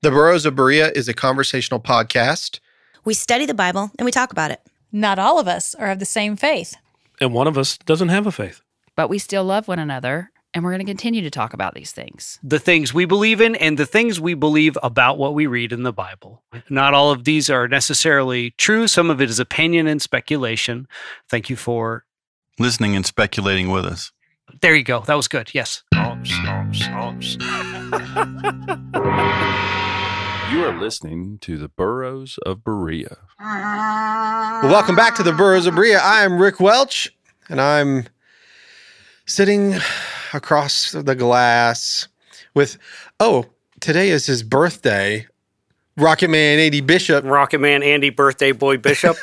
The Burros of Berea is a conversational podcast. We study the Bible and we talk about it. Not all of us are of the same faith. And one of us doesn't have a faith. But we still love one another, and we're going to continue to talk about these things. The things we believe in and the things we believe about what we read in the Bible. Not all of these are necessarily true. Some of it is opinion and speculation. Thank you for listening and speculating with us. There you go. That was good. Yes. You are listening to the Burros of Berea. Well, welcome back to the Burros of Berea. I am Rick Welch, and I'm sitting across the glass with, today is his birthday, Rocket Man Andy Bishop. Rocket Man Andy Birthday Boy Bishop.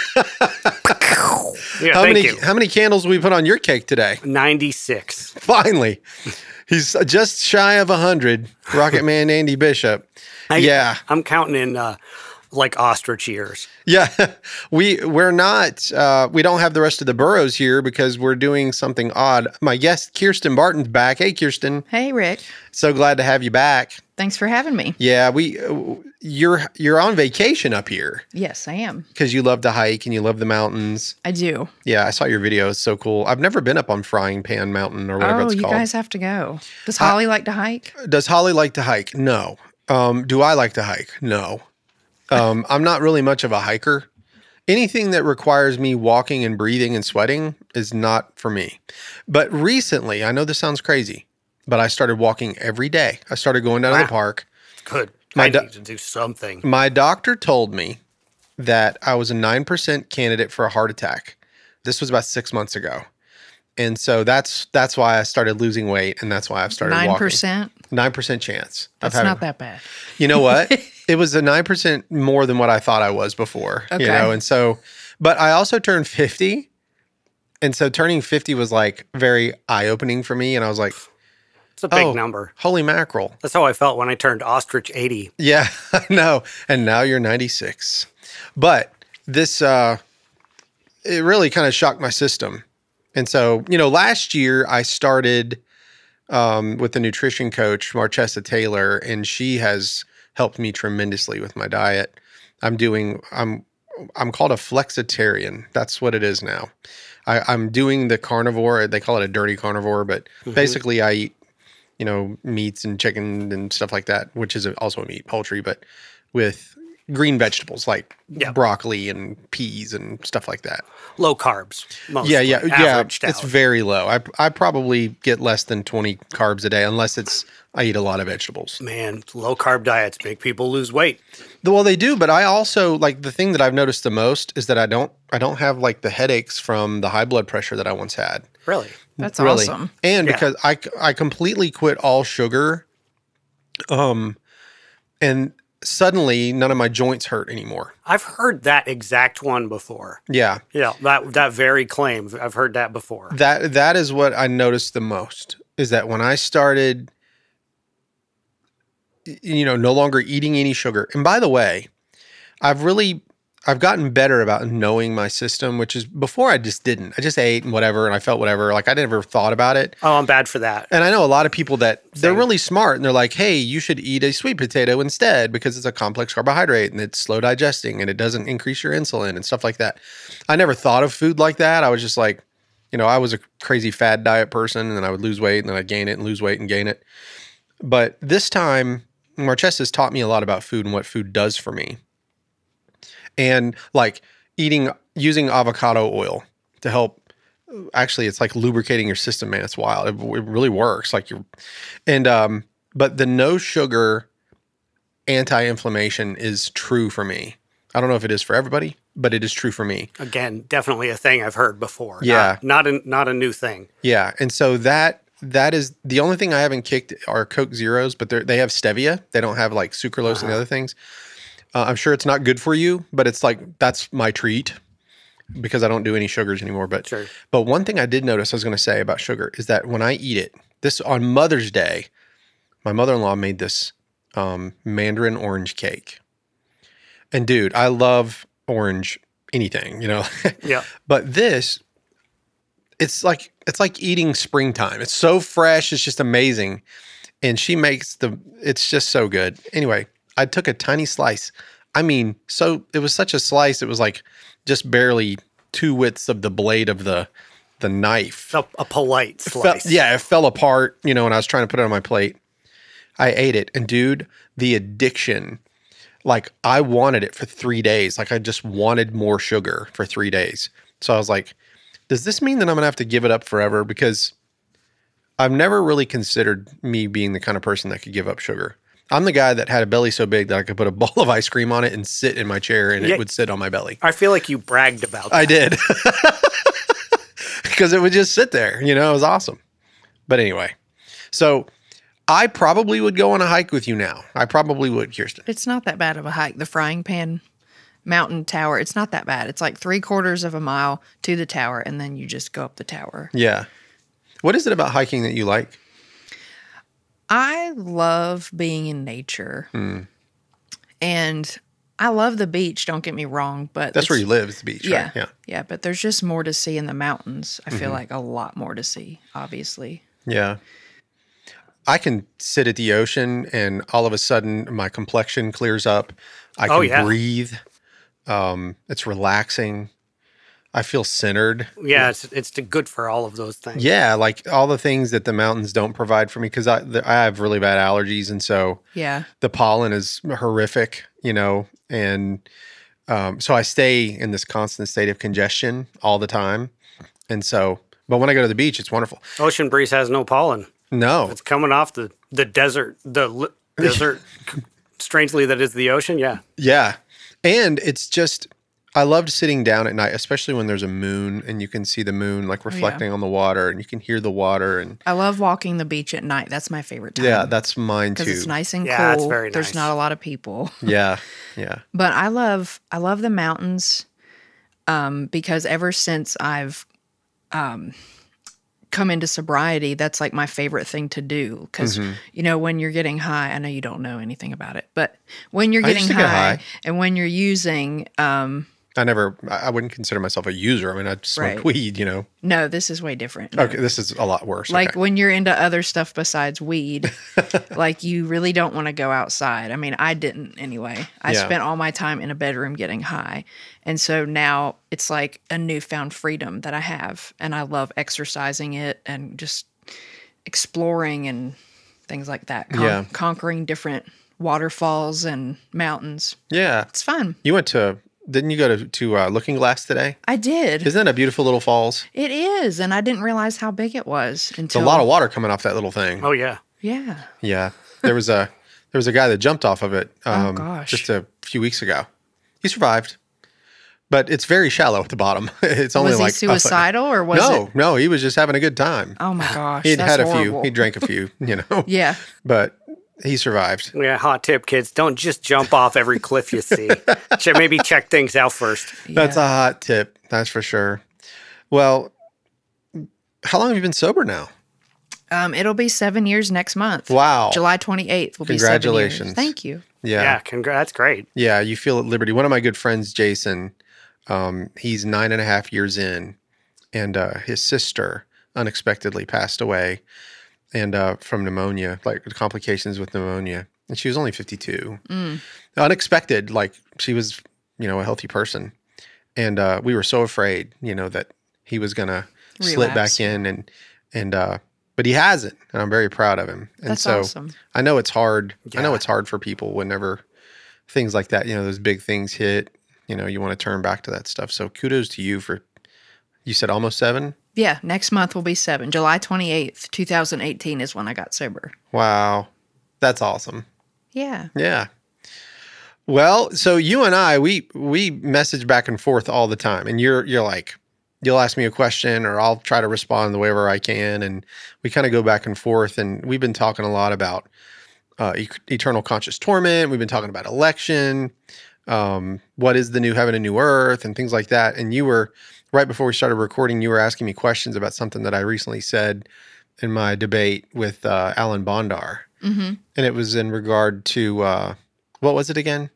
Yeah, How many candles we put on your cake today? 96. Finally. He's just shy of 100, Rocket Man Andy Bishop. I'm counting in like ostrich ears. Yeah, we're not. We don't have the rest of the burros here because we're doing something odd. My guest Kirsten Barton's back. Hey, Kirsten. Hey, Rick. So glad to have you back. Thanks for having me. Yeah, you're on vacation up here. Yes, I am. Because you love to hike and you love the mountains. I do. Yeah, I saw your video. It's so cool. I've never been up on Frying Pan Mountain or whatever it's called. Oh, you guys have to go. Does Holly like to hike? Does Holly like to hike? No. Do I like to hike? No. I'm not really much of a hiker. Anything that requires me walking and breathing and sweating is not for me. But recently, I know this sounds crazy, but I started walking every day. I started going down to the park. Good. I need to do something. My doctor told me that I was a 9% candidate for a heart attack. This was about 6 months ago. And so that's why I started losing weight, and that's why I've started 9%? walking. 9% chance. That's not that bad. You know what? It was a 9% more than what I thought I was before. Okay. You know, and so, but I also turned 50. And so turning 50 was like very eye-opening for me. And I was like, it's a big number. Holy mackerel. That's how I felt when I turned ostrich 80. Yeah, I know. And now you're 96. But this, it really kind of shocked my system. And so, last year I started with the nutrition coach, Marchessa Taylor, and she has helped me tremendously with my diet. I'm called a flexitarian. That's what it is now. I'm doing the carnivore. They call it a dirty carnivore, but basically I eat, meats and chicken and stuff like that, which is also a meat, poultry, but with green vegetables like broccoli and peas and stuff like that. Low carbs. Mostly. Yeah. Averaged out. It's very low. I probably get less than 20 carbs a day unless I eat a lot of vegetables. Man, low carb diets make people lose weight. Well, they do, but I also the thing that I've noticed the most is that I don't have like the headaches from the high blood pressure that I once had. Really? That's awesome. And because I completely quit all sugar, and suddenly none of my joints hurt anymore. I've heard that exact one before. Yeah. Yeah, that very claim. I've heard that before. That is what I noticed the most, is that when I started, no longer eating any sugar. And by the way, I've gotten better about knowing my system, which is before I just didn't. I just ate and whatever, and I felt whatever. Like I never thought about it. Oh, I'm bad for that. And I know a lot of people that they're really smart and they're like, hey, you should eat a sweet potato instead because it's a complex carbohydrate and it's slow digesting and it doesn't increase your insulin and stuff like that. I never thought of food like that. I was just like, I was a crazy fad diet person and then I would lose weight and then I'd gain it and lose weight and gain it. But this time, Marchessa's taught me a lot about food and what food does for me. And like using avocado oil to help. Actually, it's like lubricating your system, man. It's wild. It really works. But the no sugar anti-inflammation is true for me. I don't know if it is for everybody, but it is true for me. Again, definitely a thing I've heard before. Yeah. Not a new thing. Yeah. And so that is the only thing I haven't kicked are Coke Zeros, but they have stevia. They don't have like sucralose and other things. I'm sure it's not good for you, but it's like, that's my treat because I don't do any sugars anymore. But one thing I did notice I was going to say about sugar is that when I eat it, this on Mother's Day, my mother-in-law made this mandarin orange cake. And dude, I love orange anything, Yeah. But this, it's like eating springtime. It's so fresh. It's just amazing. And she makes it's just so good. Anyway, I took a tiny slice. I mean, so it was such a slice. It was like just barely 2 widths of the blade of the knife. A polite slice. It fell apart, when I was trying to put it on my plate. I ate it. And dude, the addiction, like I wanted it for 3 days. Like I just wanted more sugar for 3 days. So I was like, does this mean that I'm going to have to give it up forever? Because I've never really considered me being the kind of person that could give up sugar. I'm the guy that had a belly so big that I could put a bowl of ice cream on it and sit in my chair and it would sit on my belly. I feel like you bragged about that. I did. Because it would just sit there, it was awesome. But anyway, so I probably would go on a hike with you now. I probably would, Kirsten. It's not that bad of a hike. The Frying Pan Mountain Tower, it's not that bad. It's like 3/4 of a mile to the tower, and then you just go up the tower. Yeah. What is it about hiking that you like? I love being in nature. And I love the beach, don't get me wrong, but that's where you live, is the beach, right? Yeah, but there's just more to see in the mountains. I feel like a lot more to see, obviously. Yeah. I can sit at the ocean and all of a sudden my complexion clears up. I can breathe. It's relaxing. I feel centered. Yeah, it's good for all of those things. Yeah, like all the things that the mountains don't provide for me because I have really bad allergies, and so the pollen is horrific, and so I stay in this constant state of congestion all the time, and so. But when I go to the beach, it's wonderful. Ocean breeze has no pollen. No, it's coming off the desert, desert. Strangely, that is the ocean. Yeah, yeah, and it's just. I loved sitting down at night, especially when there's a moon and you can see the moon like reflecting on the water and you can hear the water. And I love walking the beach at night. That's my favorite time. Yeah, that's mine too. Because it's nice and cool. Yeah, it's very nice. There's not a lot of people. Yeah. But I love the mountains because ever since I've come into sobriety, that's like my favorite thing to do. Because, when you're getting high, I know you don't know anything about it, but when you're getting high and when you're using I wouldn't consider myself a user. I mean, I smoke weed, No, this is way different. No. Okay, this is a lot worse. Like when you're into other stuff besides weed, like you really don't want to go outside. I mean, I didn't anyway. I spent all my time in a bedroom getting high. And so now it's like a newfound freedom that I have. And I love exercising it and just exploring and things like that. Conquering different waterfalls and mountains. Yeah. It's fun. Didn't you go to Looking Glass today? I did. Isn't that a beautiful little falls? It is, and I didn't realize how big it was until... It's a lot of water coming off that little thing. Oh, yeah. Yeah. Yeah. There was a guy that jumped off of it gosh. just a few weeks ago. He survived, but it's very shallow at the bottom. It's only was like... Was he suicidal or was it... No, he was just having a good time. Oh, my gosh, He'd that's had a horrible. few. He drank a few, Yeah. But... he survived. Yeah, hot tip, kids. Don't just jump off every cliff you see. Maybe check things out first. That's a hot tip. That's for sure. Well, how long have you been sober now? It'll be 7 years next month. Wow. July 28th will be 7 years. Congratulations. Thank you. Yeah. That's great. Yeah, you feel at liberty. One of my good friends, Jason, he's 9.5 years in, and his sister unexpectedly passed away. And from pneumonia, like complications with pneumonia. And she was only 52. Unexpected, like she was, a healthy person. And we were so afraid, that he was going to slip back in. But he hasn't. And I'm very proud of him. And That's awesome. I know it's hard. Yeah. I know it's hard for people whenever things like that, those big things hit, you want to turn back to that stuff. So kudos to you for, you said almost 7? Yeah, next month will be 7. July 28th, 2018 is when I got sober. Wow. That's awesome. Yeah. Yeah. Well, so you and I, we message back and forth all the time. And you're like, you'll ask me a question or I'll try to respond the way wherever I can. And we kind of go back and forth. And we've been talking a lot about eternal conscious torment. We've been talking about election. What is the new heaven and new earth and things like that. And you were... right before we started recording, you were asking me questions about something that I recently said in my debate with Alan Bondar. Mm-hmm. And it was in regard to, what was it again?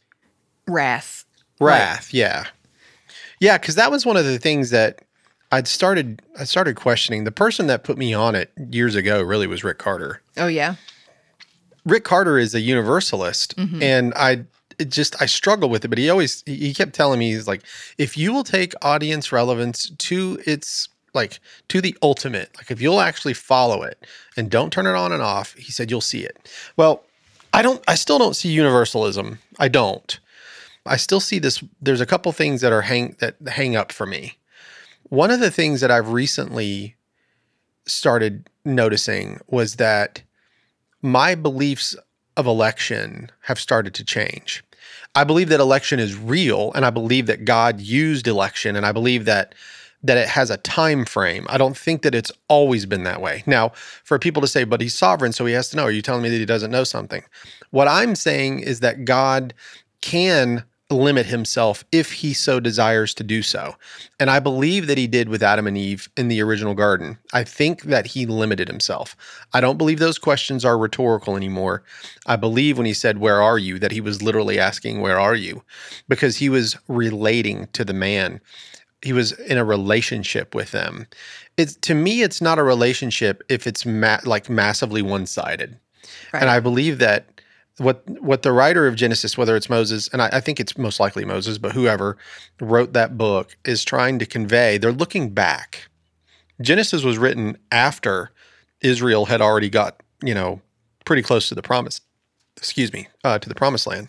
Wrath. Wrath, yeah. Yeah, because that was one of the things that I started questioning. The person that put me on it years ago really was Rick Carter. Oh, yeah? Rick Carter is a universalist, and I struggle with it, but he kept telling me, he's like, if you will take audience relevance to its to the ultimate, like if you'll actually follow it and don't turn it on and off, he said, you'll see it. Well, I still don't see universalism. I don't. I still see this. There's a couple things that hang up for me. One of the things that I've recently started noticing was that my beliefs of election have started to change. I believe that election is real, and I believe that God used election, and I believe that it has a time frame. I don't think that it's always been that way. Now, for people to say, but he's sovereign, so he has to know. Are you telling me that he doesn't know something? What I'm saying is that God can limit himself if he so desires to do so. And I believe that he did with Adam and Eve in the original garden. I think that he limited himself. I don't believe those questions are rhetorical anymore. I believe when he said, where are you? That he was literally asking, where are you? Because he was relating to the man. He was in a relationship with them. To me, it's not a relationship if it's massively one-sided. Right. And I believe that what the writer of Genesis, whether it's Moses, and I think it's most likely Moses, but whoever wrote that book is trying to convey, they're looking back. Genesis was written after Israel had already got, pretty close to the promise, to the promised land.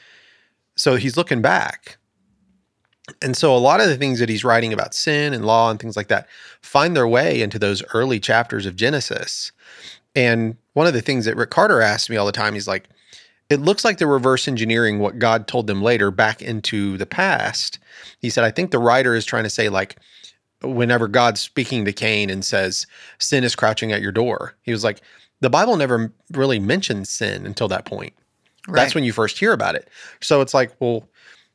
So he's looking back. And so a lot of the things that he's writing about sin and law and things like that find their way into those early chapters of Genesis. And one of the things that Rick Carter asks me all the time, he's like, it looks like they're reverse engineering what God told them later back into the past. He said, I think the writer is trying to say, whenever God's speaking to Cain and says, sin is crouching at your door, he was like, the Bible never really mentions sin until that point. Right. That's when you first hear about it. So it's like, well,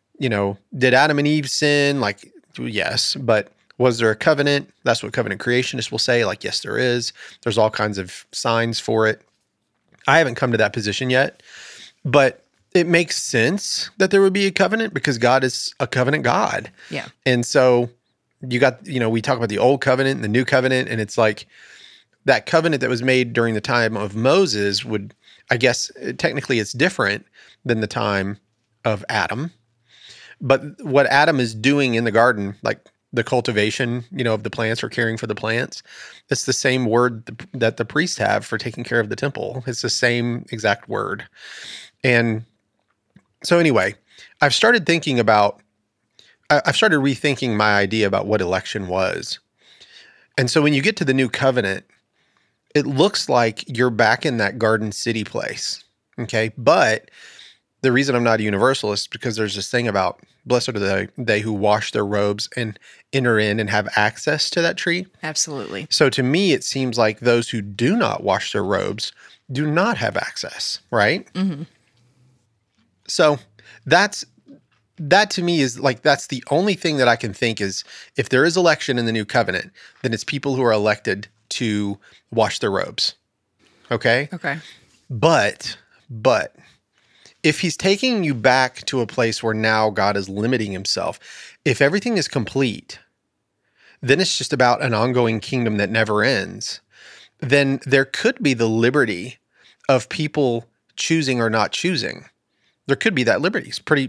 did Adam and Eve sin? Yes, but was there a covenant? That's what covenant creationists will say. Yes, there is. There's all kinds of signs for it. I haven't come to that position yet, but it makes sense that there would be a covenant because God is a covenant God. Yeah. And so you got, we talk about the old covenant and the new covenant, and it's like that covenant that was made during the time of Moses would, I guess, technically it's different than the time of Adam. But what Adam is doing in the garden, the cultivation, of the plants or caring for the plants, it's the same word that the priests have for taking care of the temple. It's the same exact word. And so anyway, I've started rethinking my idea about what election was. And so when you get to the new covenant, it looks like you're back in that garden city place. Okay. But the reason I'm not a universalist is because there's this thing about blessed are they who wash their robes and enter in and have access to that tree. Absolutely. So to me, it seems like those who do not wash their robes do not have access, right? Mm-hmm. So that to me is that's the only thing that I can think is if there is election in the new covenant, then it's people who are elected to wash their robes. Okay? Okay. But if he's taking you back to a place where now God is limiting himself, if everything is complete, then it's just about an ongoing kingdom that never ends. Then there could be the liberty of people choosing or not choosing. There could be that liberty. It's pretty,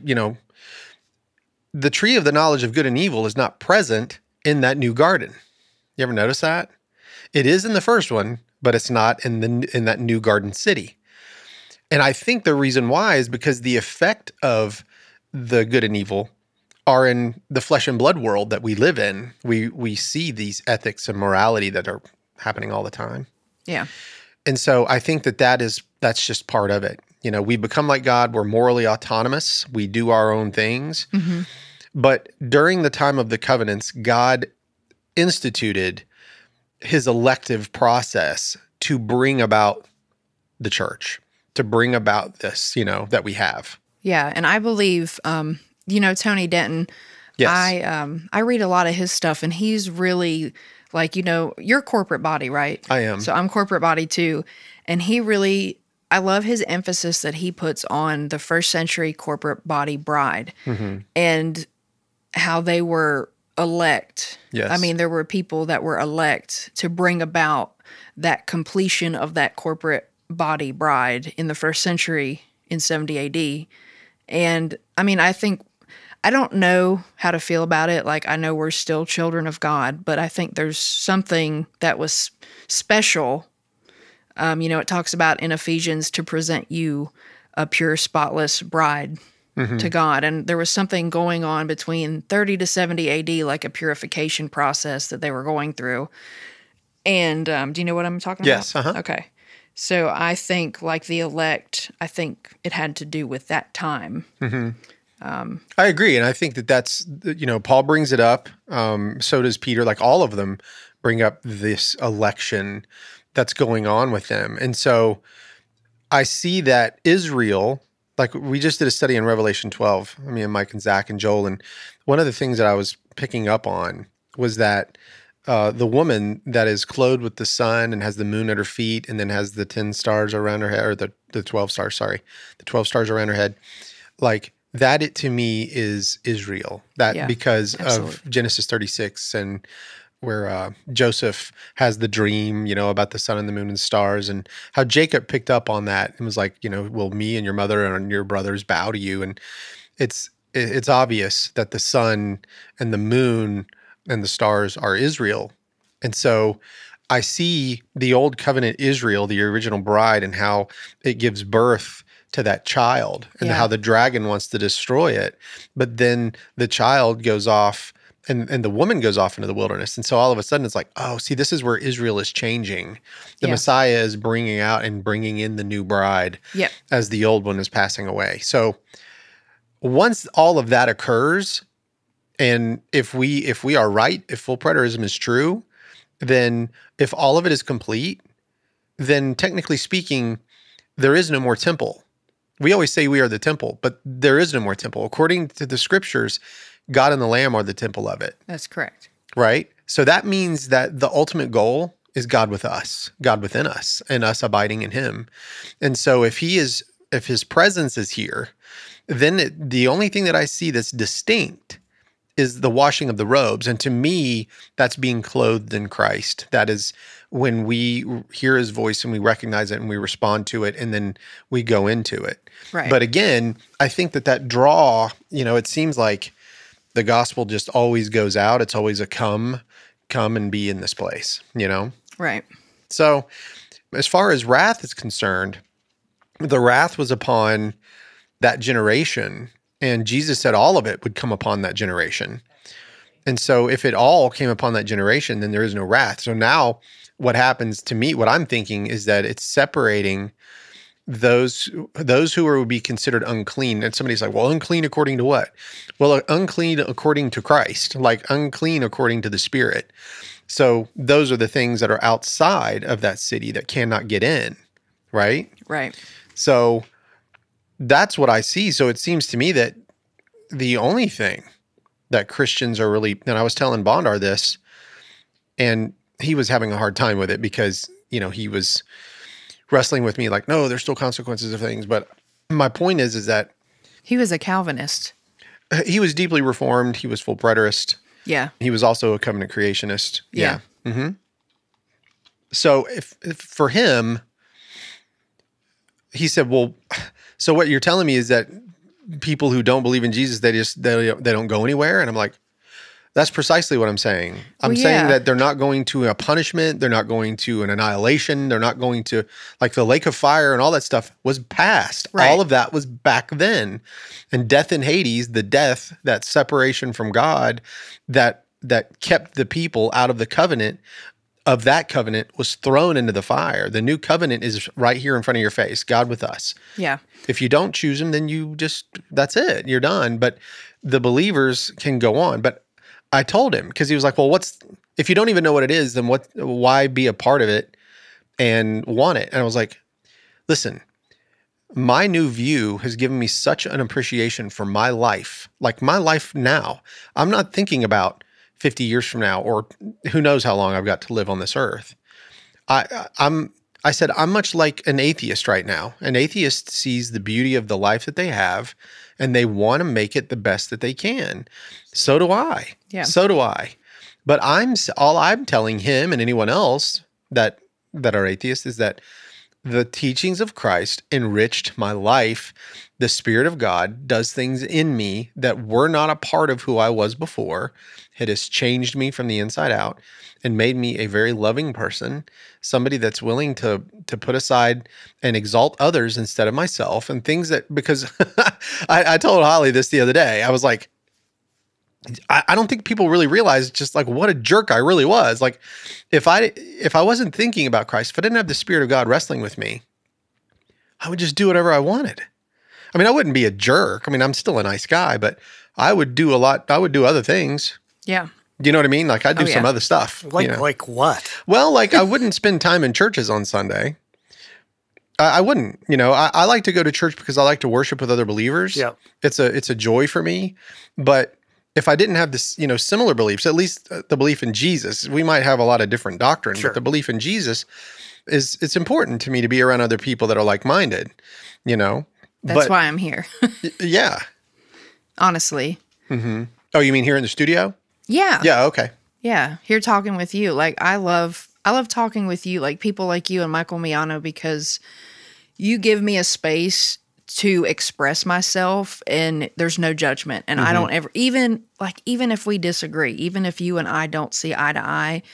the tree of the knowledge of good and evil is not present in that new garden. You ever notice that? It is in the first one, but it's not in that new garden city. And I think the reason why is because the effect of the good and evil are in the flesh and blood world that we live in. We see these ethics and morality that are happening all the time. Yeah. And so I think that's just part of it. We become like God. We're morally autonomous. We do our own things. Mm-hmm. But during the time of the covenants, God instituted his elective process to bring about the church, to bring about this, that we have. Yeah, and I believe, Tony Denton. Yes. I read a lot of his stuff, and he's really you're corporate body, right? I am. So I'm corporate body too, and I love his emphasis that he puts on the first century corporate body bride, mm-hmm. and how they were elect. Yes. I mean, there were people that were elect to bring about that completion of that corporate body bride in the first century in 70 AD. And I mean, I don't know how to feel about it. Like, I know we're still children of God, but I think there's something that was special. It talks about in Ephesians to present you a pure, spotless bride to God. And there was something going on between 30 to 70 AD, like a purification process that they were going through. And do you know what I'm talking Yes, about? Okay. So I think, like the elect, I think it had to do with that time. I agree. And I think that's, Paul brings it up. So does Peter. Like, all of them bring up this election that's going on with them. And so I see that Israel, like we just did a study in Revelation 12, me and Mike and Zach and Joel. And one of the things that I was picking up on was that the woman that is clothed with the sun and has the moon at her feet and then has the 10 stars around her head, or the 12 stars, the 12 stars around her head, like, that to me is Israel. Because absolutely. of Genesis 36 and where Joseph has the dream, about the sun and the moon and stars, and how Jacob picked up on that and was like, will me and your mother and your brothers bow to you? And it's obvious that the sun and the moon and the stars are Israel. And so I see the old covenant Israel, the original bride, and how it gives birth to that child, and how the dragon wants to destroy it. But then the child goes off and the woman goes off into the wilderness. And so all of a sudden it's like, oh, see, this is where Israel is changing. The Messiah is bringing out and bringing in the new bride as the old one is passing away. So once all of that occurs, and if we are right, if full preterism is true, then if all of it is complete, then technically speaking, there is no more temple. We always say we are the temple, but there is no more temple. According to the scriptures, God and the Lamb are the temple of it. That's correct. Right? So that means that the ultimate goal is God with us, God within us, and us abiding in him. And so if his presence is here, then the only thing that I see that's distinct is the washing of the robes. And to me, that's being clothed in Christ. That is when we hear his voice and we recognize it and we respond to it, and then we go into it. Right. But again, I think that draw, it seems like the gospel just always goes out. It's always a come and be in this place, Right. So as far as wrath is concerned, the wrath was upon that generation, and Jesus said all of it would come upon that generation. And so if it all came upon that generation, then there is no wrath. So now what happens to me, what I'm thinking is that it's separating those who would be considered unclean. And somebody's like, well, unclean according to what? Well, unclean according to Christ, like unclean according to the Spirit. So those are the things that are outside of that city that cannot get in, right? Right. So that's what I see. So it seems to me that the only thing that Christians are really, and I was telling Bondar this, and he was having a hard time with it because, he was wrestling with me like, no, there's still consequences of things. But my point is that he was a Calvinist. He was deeply reformed. He was full preterist. Yeah. He was also a covenant creationist. Yeah. Mm-hmm. So if for him, he said, well, so what you're telling me is that people who don't believe in Jesus, they don't go anywhere? And I'm like, that's precisely what I'm saying. I'm saying that they're not going to a punishment. They're not going to an annihilation. They're not going to, like, the lake of fire and all that stuff was past. Right. All of that was back then. And death in Hades, the death, that separation from God, that kept the people out of the covenant, of that covenant, was thrown into the fire. The new covenant is right here in front of your face, God with us. Yeah. If you don't choose him, then that's it. You're done. But the believers can go on. But I told him, because he was like, well, if you don't even know what it is, then why be a part of it and want it? And I was like, listen, my new view has given me such an appreciation for my life, like my life now. I'm not thinking about 50 years from now, or who knows how long I've got to live on this earth. I said, I'm much like an atheist right now. An atheist sees the beauty of the life that they have, and they want to make it the best that they can. So do I. Yeah. So do I. But all I'm telling him and anyone else that are atheists is that the teachings of Christ enriched my life. The Spirit of God does things in me that were not a part of who I was before. It has changed me from the inside out and made me a very loving person, somebody that's willing to put aside and exalt others instead of myself, and things that, because I told Holly this the other day. I was like, I don't think people really realize just like what a jerk I really was. Like if I wasn't thinking about Christ, if I didn't have the Spirit of God wrestling with me, I would just do whatever I wanted. I mean, I wouldn't be a jerk. I mean, I'm still a nice guy, but I would do other things. Yeah. Do you know what I mean? Like I'd do some other stuff. Like what? Well, like I wouldn't spend time in churches on Sunday. I wouldn't, I like to go to church because I like to worship with other believers. Yeah. It's a joy for me. But if I didn't have this, similar beliefs, at least the belief in Jesus, we might have a lot of different doctrine, but the belief in Jesus it's important to me to be around other people that are like-minded, That's why I'm here. Yeah. Honestly. Mm-hmm. Oh, you mean here in the studio? Yeah. Yeah. Okay. Yeah. Here talking with you. Like I love talking with you, like people like you and Michael Miano, because you give me a space to express myself and there's no judgment. And I don't ever, even if we disagree, even if you and I don't see eye to eye,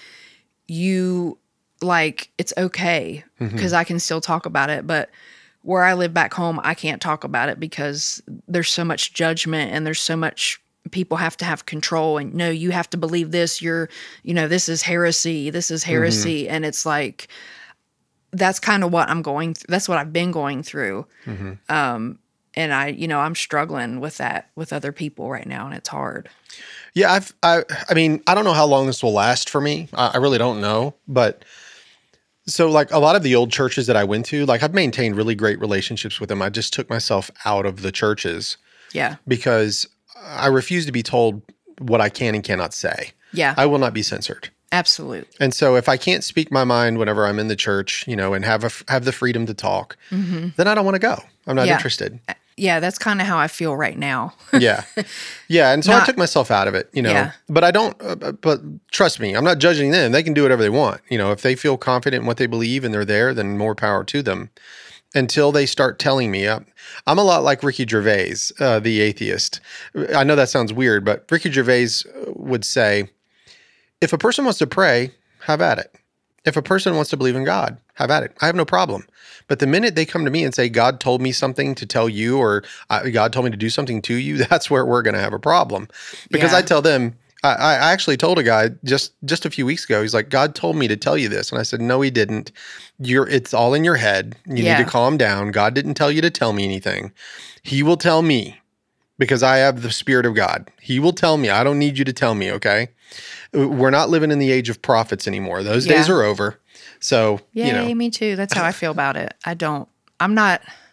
it's okay because I can still talk about it. But where I live back home, I can't talk about it because there's so much judgment and there's so much people have to have control and no, you have to believe this. This is heresy. This is heresy. And it's like, that's kind of what I'm going through. That's what I've been going through. And I'm struggling with that with other people right now. And it's hard. Yeah. I mean, I don't know how long this will last for me. I really don't know, but so like a lot of the old churches that I went to, like I've maintained really great relationships with them. I just took myself out of the churches. Yeah. Because I refuse to be told what I can and cannot say. Yeah. I will not be censored. Absolutely. And so if I can't speak my mind whenever I'm in the church, and have the freedom to talk, then I don't want to go. I'm not interested. Yeah, that's kind of how I feel right now. Yeah. Yeah, and so I took myself out of it, But I don't but trust me, I'm not judging them. They can do whatever they want. If they feel confident in what they believe and they're there, then more power to them. Until they start telling me, I'm a lot like Ricky Gervais, the atheist. I know that sounds weird, but Ricky Gervais would say, if a person wants to pray, have at it. If a person wants to believe in God, have at it. I have no problem. But the minute they come to me and say, God told me something to tell you, or God told me to do something to you, that's where we're going to have a problem. Because I tell them, I actually told a guy just a few weeks ago, he's like, God told me to tell you this. And I said, no, he didn't. It's all in your head. You need to calm down. God didn't tell you to tell me anything. He will tell me because I have the Spirit of God. He will tell me. I don't need you to tell me, okay? We're not living in the age of prophets anymore. Those days are over. So, me too. That's how I feel about it. I'm kind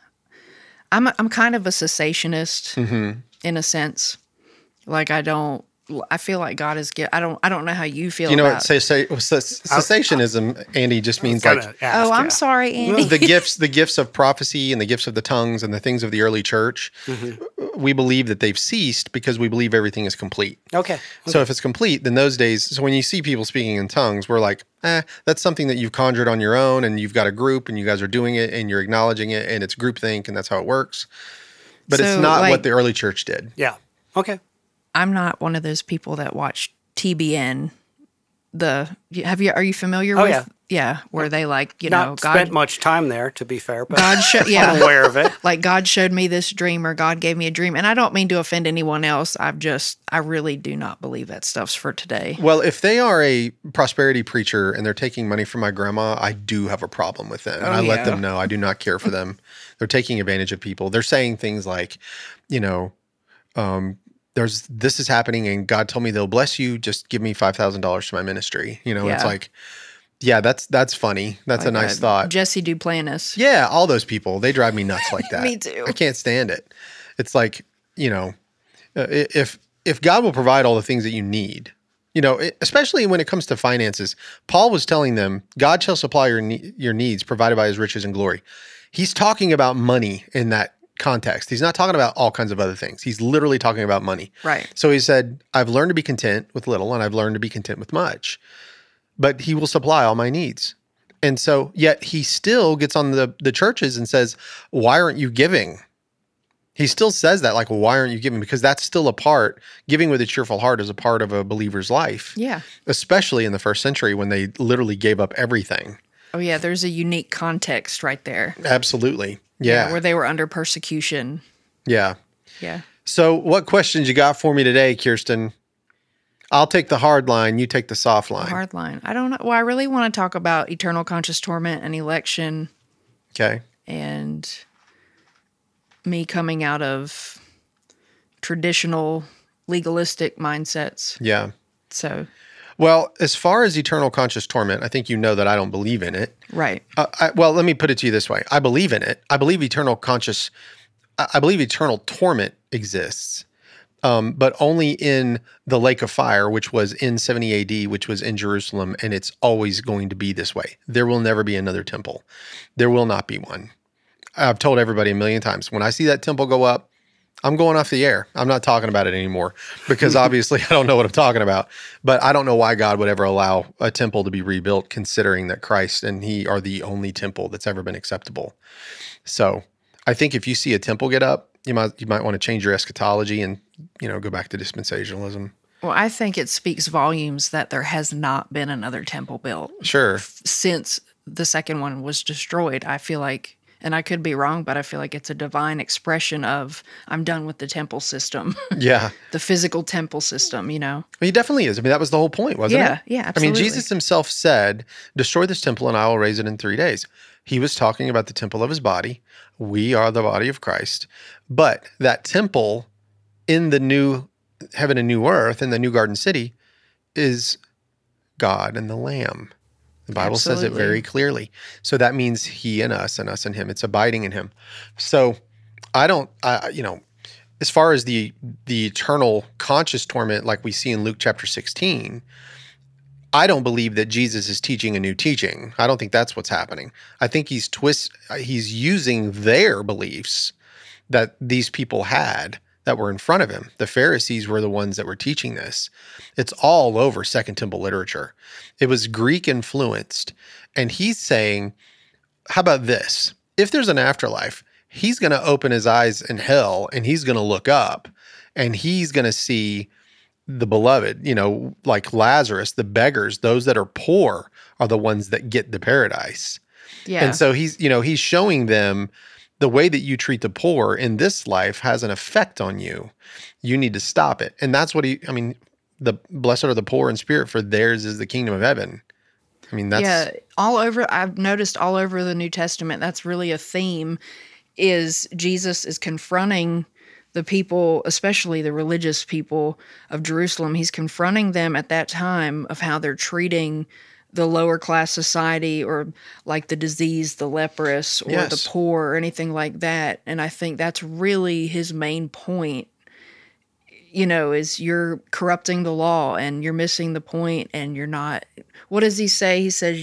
of a cessationist in a sense. Like I feel like God is I don't know how you feel about what cessationism, Andy, just means like I'm sorry, Andy. the gifts of prophecy and the gifts of the tongues and the things of the early church. We believe that they've ceased because we believe everything is complete. Okay. So if it's complete, then those days, so when you see people speaking in tongues, we're like, that's something that you've conjured on your own and you've got a group and you guys are doing it and you're acknowledging it and it's groupthink and that's how it works. But it's not what the early church did. Yeah. Okay. I'm not one of those people that watch TBN. Are you familiar with? Yeah. Yeah, where they not spent much time there, to be fair, but I'm aware of it. Like God showed me this dream or God gave me a dream. And I don't mean to offend anyone else. I really do not believe that stuff's for today. Well, if they are a prosperity preacher and they're taking money from my grandma, I do have a problem with them. And I let them know I do not care for them. They're taking advantage of people. They're saying things like, this is happening and God told me they'll bless you. Just give me $5,000 to my ministry. It's like, yeah, that's funny. That's like a nice thought. Jesse Duplantis. Yeah. All those people, they drive me nuts like that. Me too. I can't stand it. It's like, if God will provide all the things that you need, especially when it comes to finances, Paul was telling them, God shall supply your needs provided by his riches and glory. He's talking about money in that context. He's not talking about all kinds of other things. He's literally talking about money. Right. So he said, I've learned to be content with little and I've learned to be content with much, but he will supply all my needs. And so, yet he still gets on the churches and says, why aren't you giving? He still says that, like, well, why aren't you giving? Because that's still a part, giving with a cheerful heart is a part of a believer's life. Yeah. Especially in the first century when they literally gave up everything. Oh, yeah. There's a unique context right there. Absolutely. Yeah. Where they were under persecution. Yeah. Yeah. So what questions you got for me today, Kirsten? I'll take the hard line. You take the soft line. Hard line. I don't know. Well, I really want to talk about eternal conscious torment and election. Okay. And me coming out of traditional legalistic mindsets. Yeah. So, well, as far as eternal conscious torment, I think you know that I don't believe in it. right. Well, let me put it to you this way. I believe in it. I believe eternal torment exists, but only in the lake of fire, which was in 70 AD, which was in Jerusalem, and it's always going to be this way. There will never be another temple. There will not be one. I've told everybody a million times, when I see that temple go up, I'm going off the air. I'm not talking about it anymore because obviously I don't know what I'm talking about. But I don't know why God would ever allow a temple to be rebuilt, considering that Christ and he are the only temple that's ever been acceptable. So I think if you see a temple get up, you might want to change your eschatology and, go back to dispensationalism. Well, I think it speaks volumes that there has not been another temple built. Sure. Since the second one was destroyed. I feel like, and I could be wrong, but I feel like it's a divine expression of, I'm done with the temple system. Yeah. The physical temple system, Well, he definitely is. I mean, that was the whole point, wasn't it? Yeah, absolutely. I mean, Jesus himself said, destroy this temple and I will raise it in 3 days. He was talking about the temple of his body. We are the body of Christ. But that temple in the new heaven and new earth, in the new garden city, is God and the Lamb. The Bible says it very clearly. So that means he and us and him. It's abiding in him. So as far as the eternal conscious torment like we see in Luke chapter 16, I don't believe that Jesus is teaching a new teaching. I don't think that's what's happening. I think he's using their beliefs that these people had that were in front of him. The Pharisees were the ones that were teaching this. It's all over Second Temple literature. It was Greek influenced. And he's saying, how about this? If there's an afterlife, he's going to open his eyes in hell and he's going to look up and he's going to see the beloved, like Lazarus, the beggars, those that are poor are the ones that get the paradise. Yeah. And so he's showing them the way that you treat the poor in this life has an effect on you. You need to stop it. And that's what the blessed are the poor in spirit, for theirs is the kingdom of heaven. I mean, that's all over. I've noticed all over the New Testament, that's really a theme, is Jesus is confronting the people, especially the religious people of Jerusalem. He's confronting them at that time of how they're treating the lower class society, or like the diseased, the leprous, or the poor, or anything like that. And I think that's really his main point, is you're corrupting the law and you're missing the point, and you're not. What does he say? He says,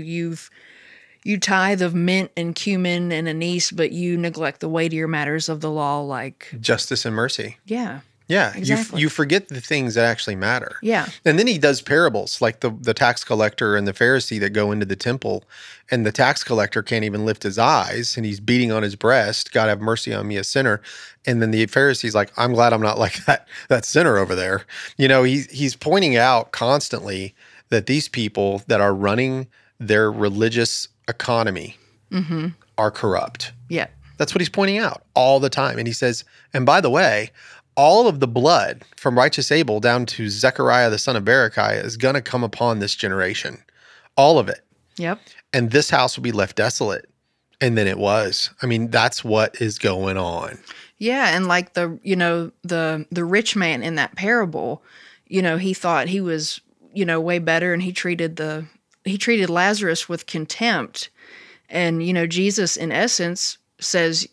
you tithe of mint and cumin and anise, but you neglect the weightier matters of the law, like justice and mercy. Yeah. Yeah, exactly. You forget the things that actually matter. Yeah. And then he does parables like the tax collector and the Pharisee that go into the temple, and the tax collector can't even lift his eyes and he's beating on his breast, God have mercy on me, a sinner. And then the Pharisee's like, I'm glad I'm not like that sinner over there. He's pointing out constantly that these people that are running their religious economy are corrupt. Yeah. That's what he's pointing out all the time. And he says, and by the way, all of the blood from righteous Abel down to Zechariah, the son of Berechiah, is going to come upon this generation. All of it. Yep. And this house will be left desolate. And then it was. I mean, that's what is going on. Yeah. And like the rich man in that parable, he thought he was, way better, and he treated Lazarus with contempt. And, Jesus in essence says,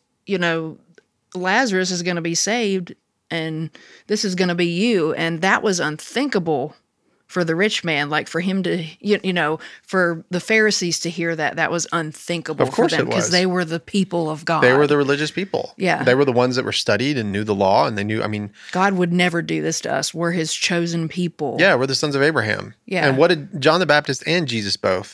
Lazarus is going to be saved, and this is going to be you. And that was unthinkable for the rich man, like for him to, for the Pharisees to hear that was unthinkable for them, because they were the people of God. They were the religious people. Yeah. They were the ones that were studied and knew the law, and they knew, God would never do this to us. We're his chosen people. Yeah, we're the sons of Abraham. Yeah. And what did John the Baptist and Jesus both,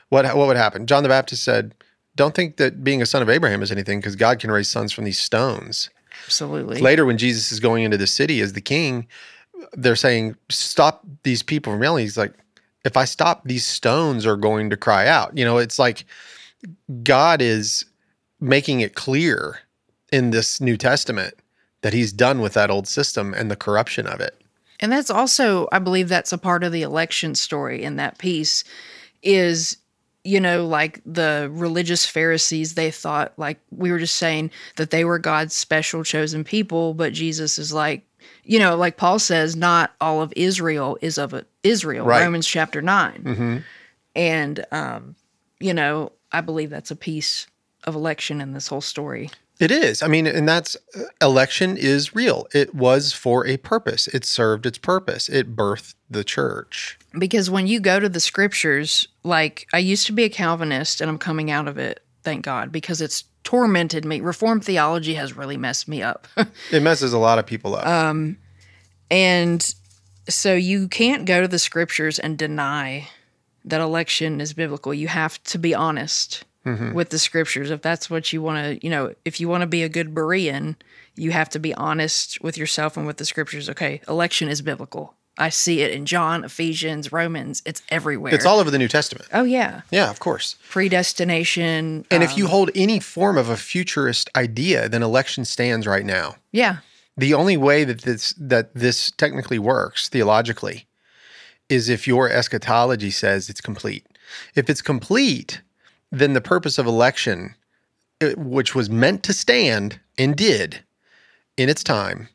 what would happen? John the Baptist said, don't think that being a son of Abraham is anything because God can raise sons from these stones. Absolutely. Later, when Jesus is going into the city as the king, they're saying, stop these people from yelling. He's like, if I stop, these stones are going to cry out. It's like God is making it clear in this New Testament that he's done with that old system and the corruption of it. And that's also, I believe that's a part of the election story in that piece is, like the religious Pharisees, they thought, like we were just saying, that they were God's special chosen people, but Jesus is like, like Paul says, not all of Israel is of Israel, right. Romans chapter 9. Mm-hmm. And, I believe that's a piece of election in this whole story. It is. I mean, and that's election is real. It was for a purpose. It served its purpose. It birthed the church. Because when you go to the scriptures, like I used to be a Calvinist and I'm coming out of it, thank God, because it's tormented me. Reformed theology has really messed me up. It messes a lot of people up. And so you can't go to the scriptures and deny that election is biblical. You have to be honest with the scriptures. If that's what you want to, if you want to be a good Berean, you have to be honest with yourself and with the scriptures. Okay, election is biblical. I see it in John, Ephesians, Romans. It's everywhere. It's all over the New Testament. Oh, yeah. Yeah, of course. Predestination. And if you hold any form of a futurist idea, then election stands right now. Yeah. The only way that this technically works theologically is if your eschatology says it's complete. If it's complete, then the purpose of election, which was meant to stand and did in its time,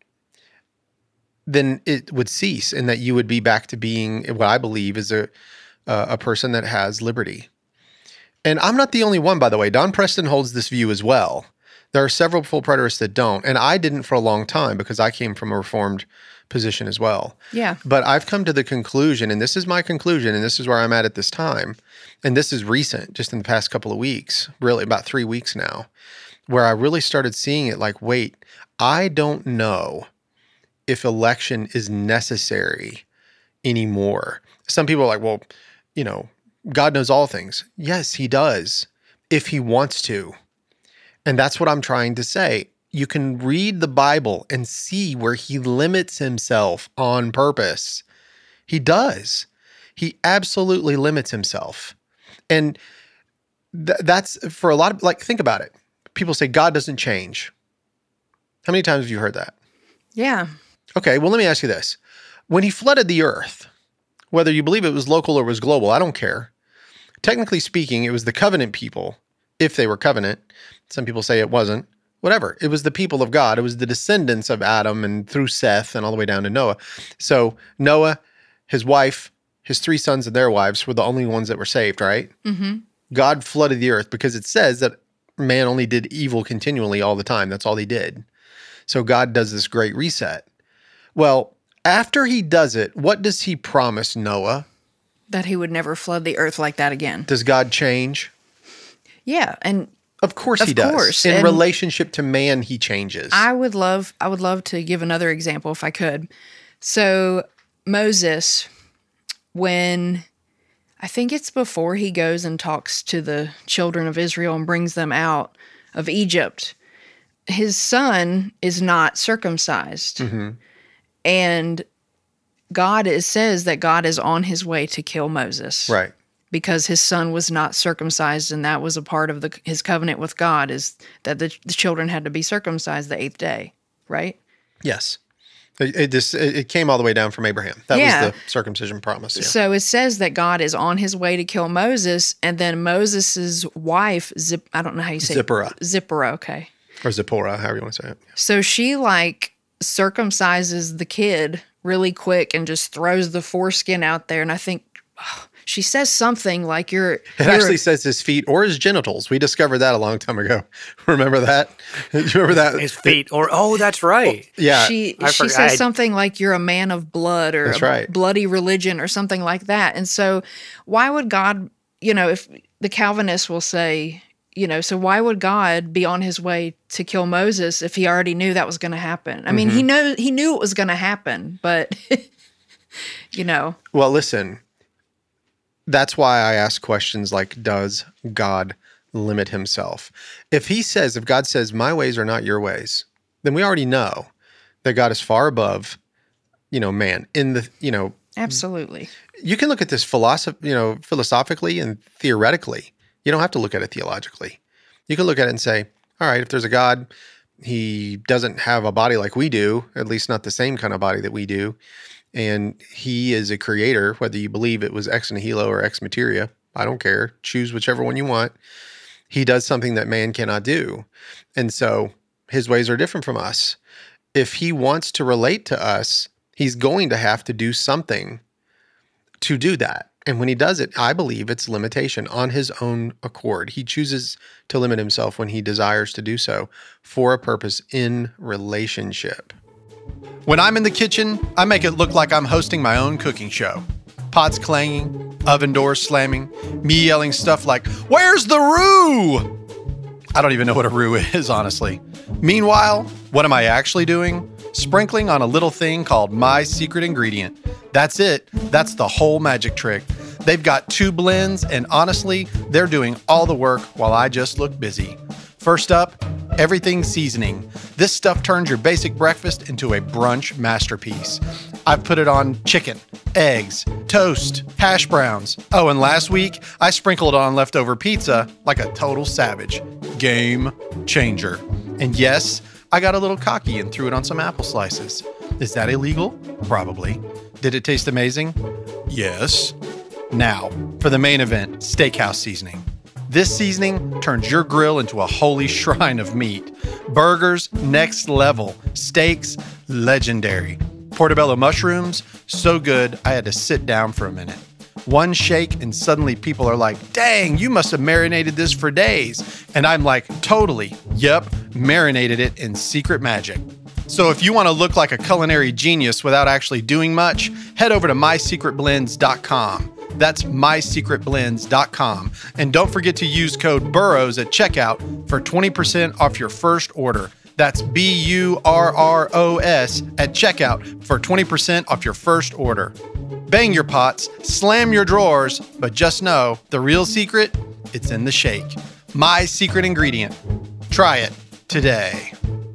then it would cease, and that you would be back to being what I believe is a person that has liberty. And I'm not the only one, by the way. Don Preston holds this view as well. There are several full preterists that don't, and I didn't for a long time because I came from a Reformed position as well. Yeah. But I've come to the conclusion, and this is my conclusion, and this is where I'm at this time, and this is recent, just in the past couple of weeks, really about 3 weeks now, where I really started seeing it like, wait, I don't know if election is necessary anymore. Some people are like, well, God knows all things. Yes, he does, if he wants to. And that's what I'm trying to say. You can read the Bible and see where he limits himself on purpose. He does. He absolutely limits himself. And that's for a lot of, like, think about it. People say God doesn't change. How many times have you heard that? Yeah. Okay, well, let me ask you this. When he flooded the earth, whether you believe it was local or was global, I don't care. Technically speaking, it was the covenant people, if they were covenant. Some people say it wasn't. Whatever. It was the people of God. It was the descendants of Adam and through Seth and all the way down to Noah. So Noah, his wife, his 3 sons and their wives were the only ones that were saved, right? Mm-hmm. God flooded the earth because it says that man only did evil continually all the time. That's all he did. So God does this great reset. Well, after he does it, what does he promise Noah? That he would never flood the earth like that again. Does God change? Yeah, and of course he does. Course. In And relationship to man, he changes. I would love to give another example if I could. So Moses, when I think it's before he goes and talks to the children of Israel and brings them out of Egypt, his son is not circumcised. Mm-hmm. And says that God is on his way to kill Moses. Right. Because his son was not circumcised, and that was a part of his covenant with God, is that the children had to be circumcised the 8th day, right? Yes. It came all the way down from Abraham. That was the circumcision promise. Yeah. So it says that God is on his way to kill Moses, and then Moses' wife, I don't know how you say Zipporah. it. Zipporah, okay. Or Zipporah, however you want to say it. So she circumcises the kid really quick and just throws the foreskin out there, and I think she says something like It actually says his feet or his genitals. We discovered that a long time ago. Remember that? Do you remember that? His feet. That's right. Yeah. She says something like, you're a man of blood, or that's right. bloody religion, or something like that. And so why would God, if the Calvinists will say, so why would God be on his way to kill Moses if he already knew that was going to happen? I mean, he knew it was going to happen, but, Well, listen. that's why I ask questions like, does God limit himself? If God says, my ways are not your ways, then we already know that God is far above, man. Absolutely. You can look at this philosophically and theoretically. You don't have to look at it theologically. You can look at it and say, all right, if there's a God, he doesn't have a body like we do, at least not the same kind of body that we do. And he is a creator, whether you believe it was ex nihilo or ex materia. I don't care. Choose whichever one you want. He does something that man cannot do. And so his ways are different from us. If he wants to relate to us, he's going to have to do something to do that. And when he does it, I believe it's limitation on his own accord. He chooses to limit himself when he desires to do so for a purpose in relationship. When I'm in the kitchen, I make it look like I'm hosting my own cooking show. Pots clanging, oven doors slamming, me yelling stuff like, "Where's the roux?" I don't even know what a roux is, honestly. Meanwhile, what am I actually doing? Sprinkling on a little thing called My Secret Ingredient. That's it. That's the whole magic trick. They've got 2 blends, and honestly, they're doing all the work while I just look busy. First up, everything seasoning. This stuff turns your basic breakfast into a brunch masterpiece. I've put it on chicken, eggs, toast, hash browns. Oh, and last week, I sprinkled it on leftover pizza like a total savage. Game changer. And yes, I got a little cocky and threw it on some apple slices. Is that illegal? Probably. Did it taste amazing? Yes. Now, for the main event, steakhouse seasoning. This seasoning turns your grill into a holy shrine of meat. Burgers, next level. Steaks, legendary. Portobello mushrooms, so good I had to sit down for a minute. One shake and suddenly people are like, "Dang, you must have marinated this for days." And I'm like, totally. Yep, marinated it in secret magic. So if you want to look like a culinary genius without actually doing much, head over to mysecretblends.com. That's mysecretblends.com. And don't forget to use code BURROWS at checkout for 20% off your first order. That's BURROS at checkout for 20% off your first order. Bang your pots, slam your drawers, but just know the real secret, it's in the shake. My secret ingredient. Try it today.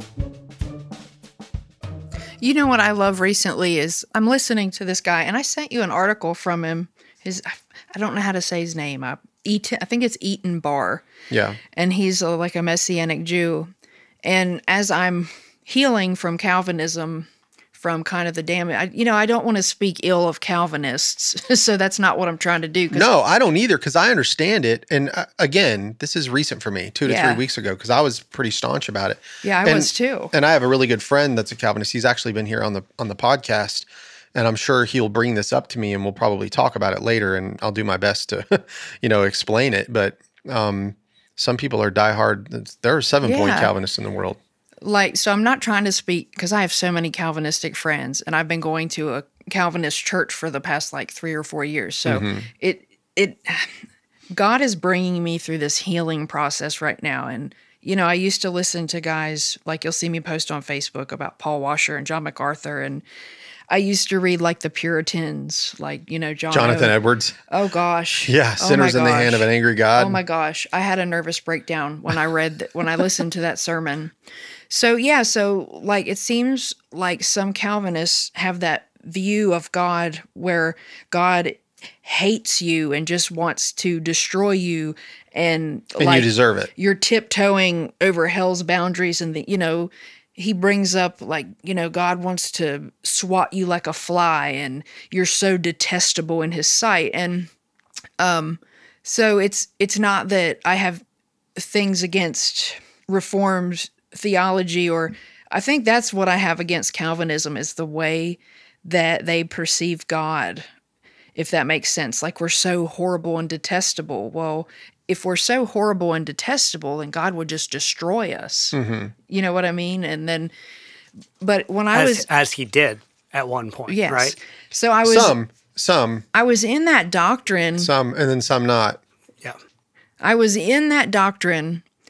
You know what I love recently is I'm listening to this guy, and I sent you an article from him. I don't know how to say his name. I think it's Eaton Barr. Yeah. And he's like a Messianic Jew. And as I'm healing from Calvinism, from kind of the damage, I don't want to speak ill of Calvinists, so that's not what I'm trying to do. No, I don't either, because I understand it. And again, this is recent for me, 2 to 3 weeks ago, because I was pretty staunch about it. Yeah, I was too. And I have a really good friend that's a Calvinist. He's actually been here on the podcast, and I'm sure he'll bring this up to me, and we'll probably talk about it later, and I'll do my best to, explain it. But some people are diehard. There are 7-point Calvinists in the world. So I'm not trying to speak, because I have so many Calvinistic friends, and I've been going to a Calvinist church for the past 3 or 4 years. So God is bringing me through this healing process right now. And, I used to listen to guys, like you'll see me post on Facebook about Paul Washer and John MacArthur. And I used to read the Puritans, Jonathan Edwards. Oh gosh. Yeah. Sinners in the hand of an angry God. Oh my gosh. I had a nervous breakdown when I when I listened to that sermon. So it seems like some Calvinists have that view of God where God hates you and just wants to destroy you, and you deserve it. You're tiptoeing over hell's boundaries, and he brings up God wants to swat you like a fly, and you're so detestable in his sight. And so it's not that I have things against Reformed theology, or I think that's what I have against Calvinism, is the way that they perceive God, if that makes sense. We're so horrible and detestable. Well, if we're so horrible and detestable, then God would just destroy us. Mm-hmm. You know what I mean? And then, but when as he did at one point, yes. Right? So I was some. I was in that doctrine. Some, and then some not. Yeah. I was in that doctrine,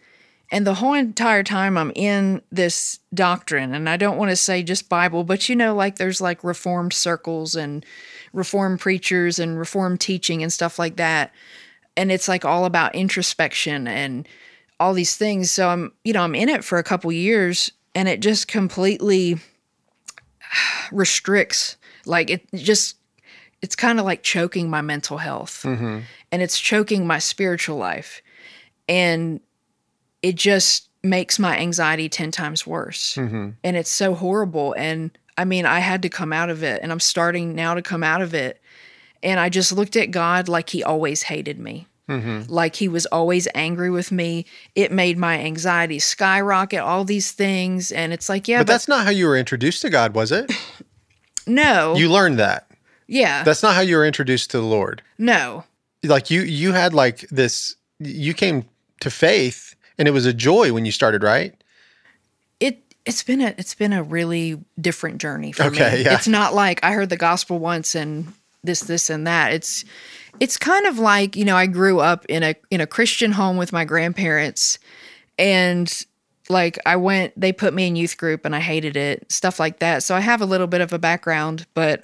And the whole entire time I'm in this doctrine, and I don't want to say just Bible, but like there's like Reformed circles and Reformed preachers and Reformed teaching and stuff like that. And it's like all about introspection and all these things. So I'm in it for a couple years, and it just completely restricts. Like it's kind of like choking my mental health, and it's choking my spiritual life. And it just makes my anxiety 10 times worse. And it's so horrible. And I mean, I had to come out of it, and I'm starting now to come out of it. And I just looked at God like he always hated me. Like he was always angry with me. It made my anxiety skyrocket, all these things. And it's like, but that's not how you were introduced to God, was it? No. You learned that. Yeah. That's not how you were introduced to the Lord. No. Like you had like this, you came to faith, and it was a joy when you started, right? It's been a really different journey for me. Yeah. It's not like I heard the gospel once and this and that. It's kind of like, I grew up in a Christian home with my grandparents, and like they put me in youth group and I hated it, stuff like that. So I have a little bit of a background, but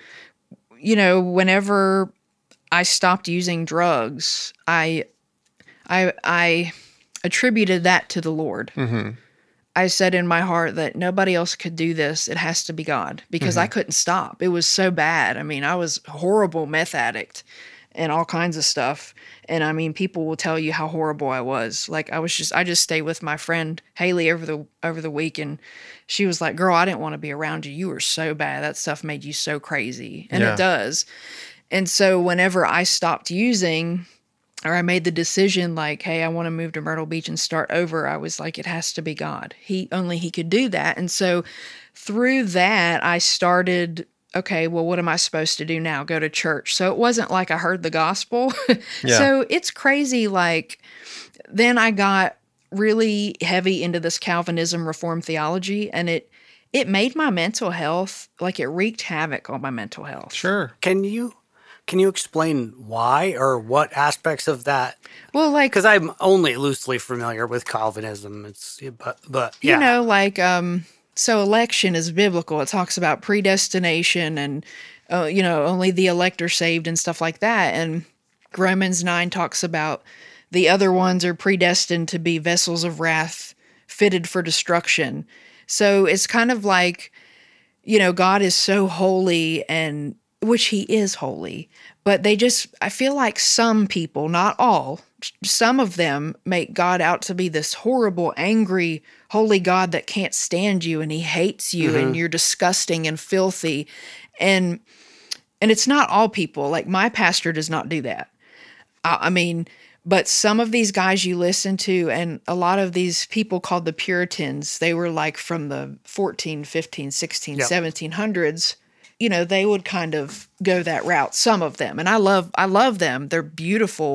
whenever I stopped using drugs, I attributed that to the Lord. I said in my heart that nobody else could do this. It has to be God, because I couldn't stop. It was so bad. I mean, I was a horrible meth addict and all kinds of stuff. And I mean, people will tell you how horrible I was. Like I just stayed with my friend Haley over the week, and she was like, "Girl, I didn't want to be around you. You were so bad. That stuff made you so crazy." And it does. And so whenever I stopped using, or I made the decision like, hey, I want to move to Myrtle Beach and start over, I was like, it has to be God. Only he could do that. And so through that, I started, okay, well, what am I supposed to do now? Go to church. So it wasn't like I heard the gospel. So it's crazy. Like then I got really heavy into this Calvinism Reformed theology, and it made my mental health, like it wreaked havoc on my mental health. Sure. Can you explain why or what aspects of that? Well, like, because I'm only loosely familiar with Calvinism. But yeah. So election is biblical. It talks about predestination and, only the elect are saved and stuff like that. And Romans 9 talks about the other ones are predestined to be vessels of wrath, fitted for destruction. So it's kind of like, God is so holy, and which he is holy, but I feel like some people, not all, some of them make God out to be this horrible, angry, holy God that can't stand you, and he hates you, and you're disgusting and filthy. And it's not all people. Like my pastor does not do that. I mean, but some of these guys you listen to, and a lot of these people called the Puritans, they were like from the 14, 15, 16, 1700s. They would kind of go that route, some of them. And I love them. They're beautiful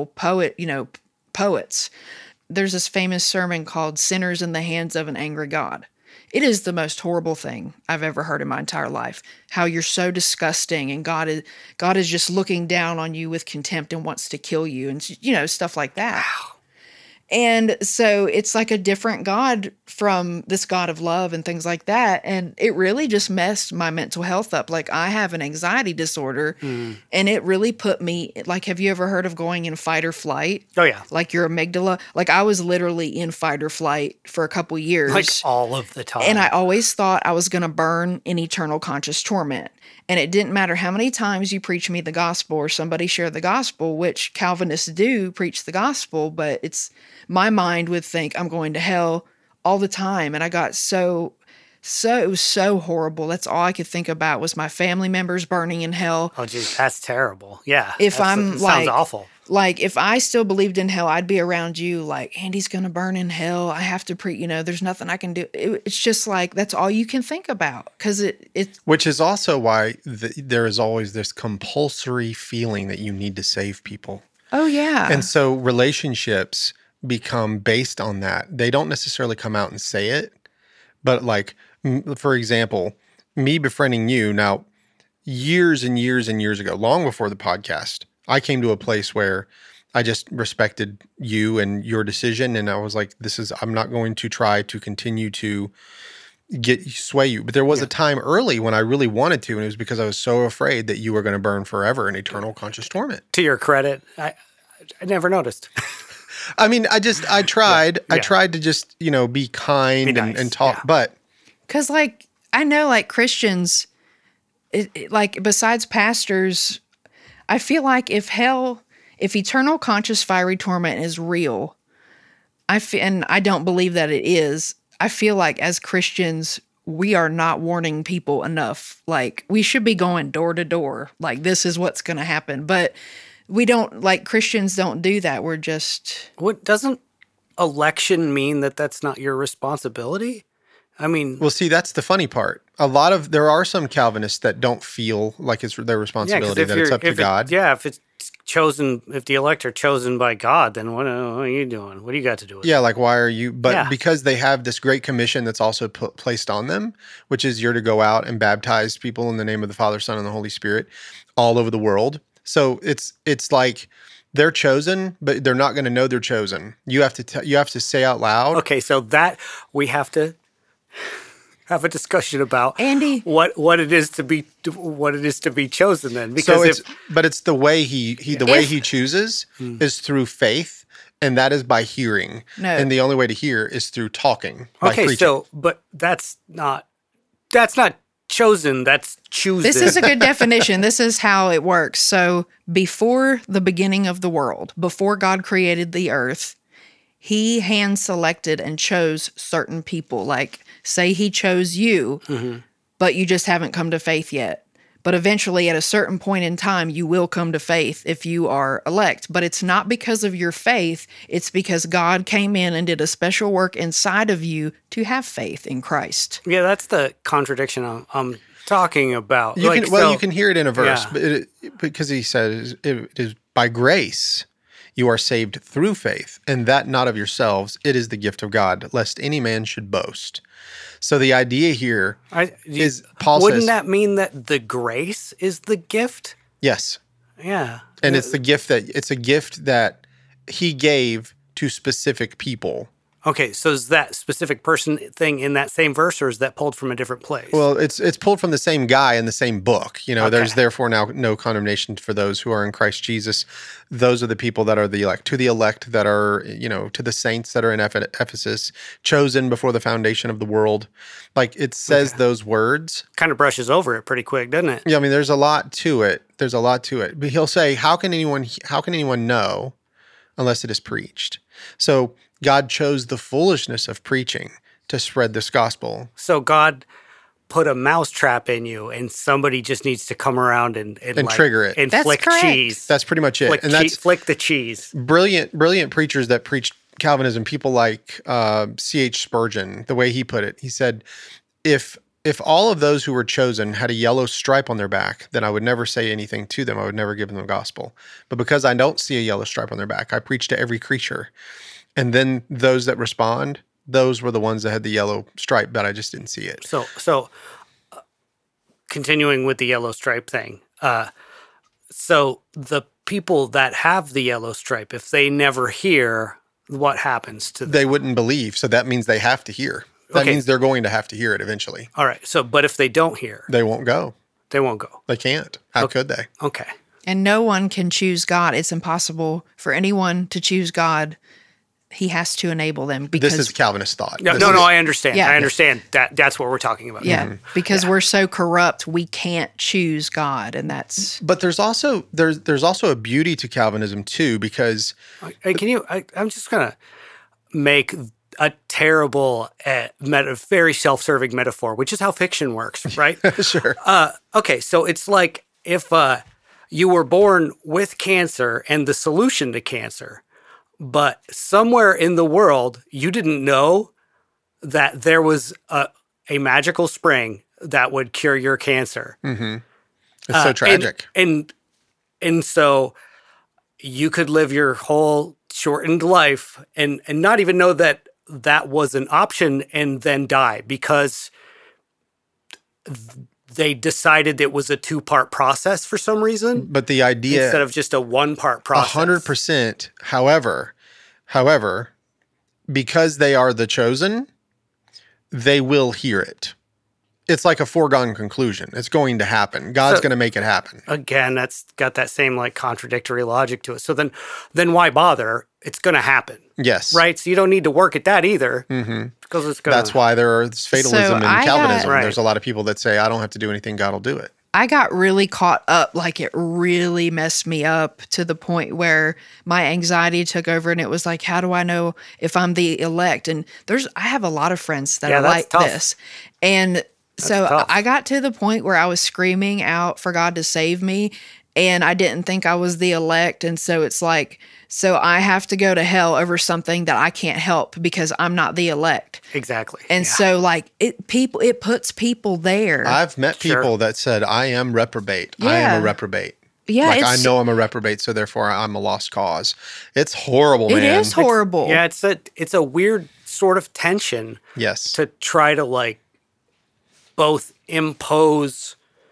poets. There's this famous sermon called Sinners in the Hands of an Angry God. It is the most horrible thing I've ever heard in my entire life. How you're so disgusting, and God is just looking down on you with contempt and wants to kill you, and stuff like that. Wow. And so it's like a different God from this God of love and things like that. And it really just messed my mental health up. Like I have an anxiety disorder, and it really put me, like, have you ever heard of going in fight or flight? Oh yeah. Like your amygdala. Like I was literally in fight or flight for a couple years. Like all of the time. And I always thought I was going to burn in eternal conscious torment. And it didn't matter how many times you preach me the gospel or somebody share the gospel, which Calvinists do preach the gospel, but my mind would think I'm going to hell all the time. And I got it was so horrible. That's all I could think about was my family members burning in hell. Oh, geez, that's terrible. Yeah. It sounds awful. Like if I still believed in hell, I'd be around you like, Andy's going to burn in hell. I have to there's nothing I can do. It's just like, that's all you can think about. Cause which is also why there is always this compulsory feeling that you need to save people. Oh yeah. And so relationships become based on that. They don't necessarily come out and say it, but like, for example, me befriending you now, years and years and years ago, long before the podcast, I came to a place where I just respected you and your decision. And I was like, I'm not going to try to continue to sway you. But there was a time early when I really wanted to, and it was because I was so afraid that you were going to burn forever in eternal conscious torment. To your credit, I never noticed. I mean, I tried. I tried to just, be kind, Be nice, and talk, yeah. but Because, I know, Christians, besides pastors, I feel like if eternal conscious fiery torment is real, and I don't believe that it is, I feel like as Christians, we are not warning people enough. We should be going door to door. This is what's going to happen. But we don't, Christians don't do that. We're just... What doesn't election mean that that's not your responsibility? I mean... Well, see, that's the funny part. There are some Calvinists that don't feel like it's their responsibility, that it's up to God. If it's chosen, if the elect are chosen by God, then what are you doing? What do you got to do with it? Yeah, why are you? But because they have this great commission that's also placed on them, which is you're to go out and baptize people in the name of the Father, Son, and the Holy Spirit all over the world. So it's like they're chosen, but they're not going to know they're chosen. You have to say out loud. Okay, so that we have to have a discussion about, Andy, what it is to be chosen then, because it's the way he chooses is through faith, and that is by hearing. No. And the only way to hear is through talking. By preaching. But that's not chosen, that's choosing. This is a good definition. This is how it works. So before the beginning of the world, before God created the earth, he hand-selected and chose certain people. Say he chose you, but you just haven't come to faith yet. But eventually, at a certain point in time, you will come to faith if you are elect. But it's not because of your faith. It's because God came in and did a special work inside of you to have faith in Christ. Yeah, that's the contradiction I'm talking about. You can hear it in a verse, because he says it is by grace you are saved through faith, and that not of yourselves. It is the gift of God, lest any man should boast. So the idea here is Paul wouldn't says, that mean that the grace is the gift? Yes. Yeah. And it's a gift that he gave to specific people. Okay, so is that specific person thing in that same verse, or is that pulled from a different place? Well, it's pulled from the same guy in the same book. There's therefore now no condemnation for those who are in Christ Jesus. Those are the people that are the elect. To the elect that are, to the saints that are in Ephesus, chosen before the foundation of the world. It says those words. Kind of brushes over it pretty quick, doesn't it? Yeah, I mean, there's a lot to it. But he'll say, how can anyone know unless it is preached? So God chose the foolishness of preaching to spread this gospel. So God put a mousetrap in you, and somebody just needs to come around and trigger it and That's flick correct. cheese. That's pretty much it. Flick the cheese. Brilliant preachers that preached Calvinism. People like C.H. Spurgeon. The way he put it, he said, "If all of those who were chosen had a yellow stripe on their back, then I would never say anything to them. I would never give them the gospel. But because I don't see a yellow stripe on their back, I preach to every creature." And then those that respond, those were the ones that had the yellow stripe, but I just didn't see it. So continuing with the yellow stripe thing. So the people that have the yellow stripe, if they never hear, what happens to them? They wouldn't believe, so that means they have to hear. That means they're going to have to hear it eventually. All right. So, but if they don't hear, They won't go. they won't go. They can't. How could they? Okay. And no one can choose God. It's impossible for anyone to choose God. He has to enable them because This is Calvinist thought. No, I understand. Yeah. I understand that. That's what we're talking about. because we're so corrupt, we can't choose God, and that's. But there's also a beauty to Calvinism too, because Hey, I'm just gonna make a terrible, very self-serving metaphor, which is how fiction works, right? sure. Okay, so it's like if you were born with cancer and the solution to cancer, but somewhere in the world you didn't know that there was a magical spring that would cure your cancer. Mm-hmm. It's so tragic. And so you could live your whole shortened life and not even know that was an option and then die because they decided it was a 2-part process for some reason. But the idea instead of just a 1-part process. 100%. However, because they are the chosen, they will hear it. It's like a foregone conclusion. It's going to happen. God's going to make it happen. Again, that's got that same like contradictory logic to it. So then why bother? It's going to happen. Yes. Right? So you don't need to work at that either. Because it's going to. That's why there's fatalism and I Calvinism. got- There's a lot of people that say, I don't have to do anything. God will do it. I got really caught up, like it really messed me up to the point where my anxiety took over, and it was like, how do I know if I'm the elect? And I have a lot of friends that are that's like tough. this. And so tough. I got to the point where I was screaming out for God to save me, and I didn't think I was the elect. And so it's like, so I have to go to hell over something that I can't help because I'm not the elect. Exactly. And so like it puts people there. I've met people that said, I am reprobate. I am Yeah. a reprobate. Yeah, Like I it's- know I'm a reprobate, so therefore I'm a lost cause. It's horrible, man. It is horrible. Yeah, it's a weird sort of tension Yes. to try to like both impose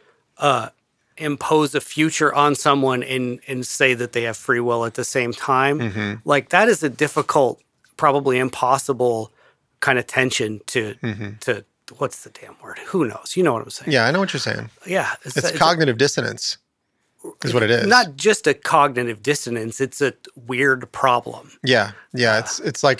a future on someone and say that they have free will at the same time. Like that is a difficult, probably impossible kind of tension to what's the damn word? Who knows? You know what I'm saying? Yeah, I know what you're saying. Yeah. It's cognitive dissonance is what it is. Not just a cognitive dissonance, it's a weird problem. Yeah. It's like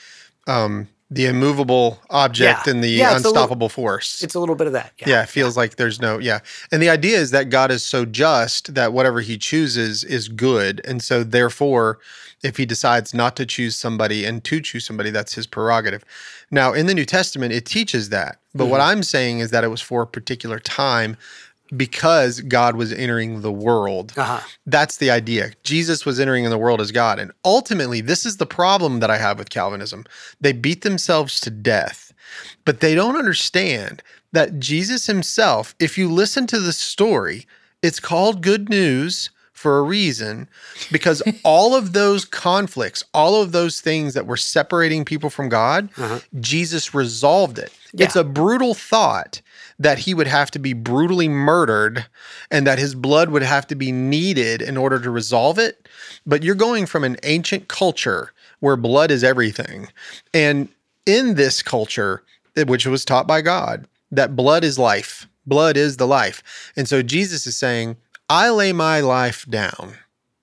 the immovable object and the Yeah, it's unstoppable force. It's a little bit of that. Yeah, it feels like there's no, And the idea is that God is so just that whatever he chooses is good. And so therefore, if he decides not to choose somebody and to choose somebody, that's his prerogative. Now, in the New Testament, it teaches that. But what I'm saying is that it was for a particular time because God was entering the world. That's the idea. Jesus was entering in the world as God. And ultimately, this is the problem that I have with Calvinism. They beat themselves to death, but they don't understand that Jesus himself, if you listen to the story, it's called good news for a reason, because all of those conflicts, all of those things that were separating people from God, Jesus resolved it. Yeah. It's a brutal thought that he would have to be brutally murdered and that his blood would have to be needed in order to resolve it. But you're going from an ancient culture where blood is everything. And in this culture, which was taught by God, that blood is life. Blood is the life. And so Jesus is saying, I lay my life down,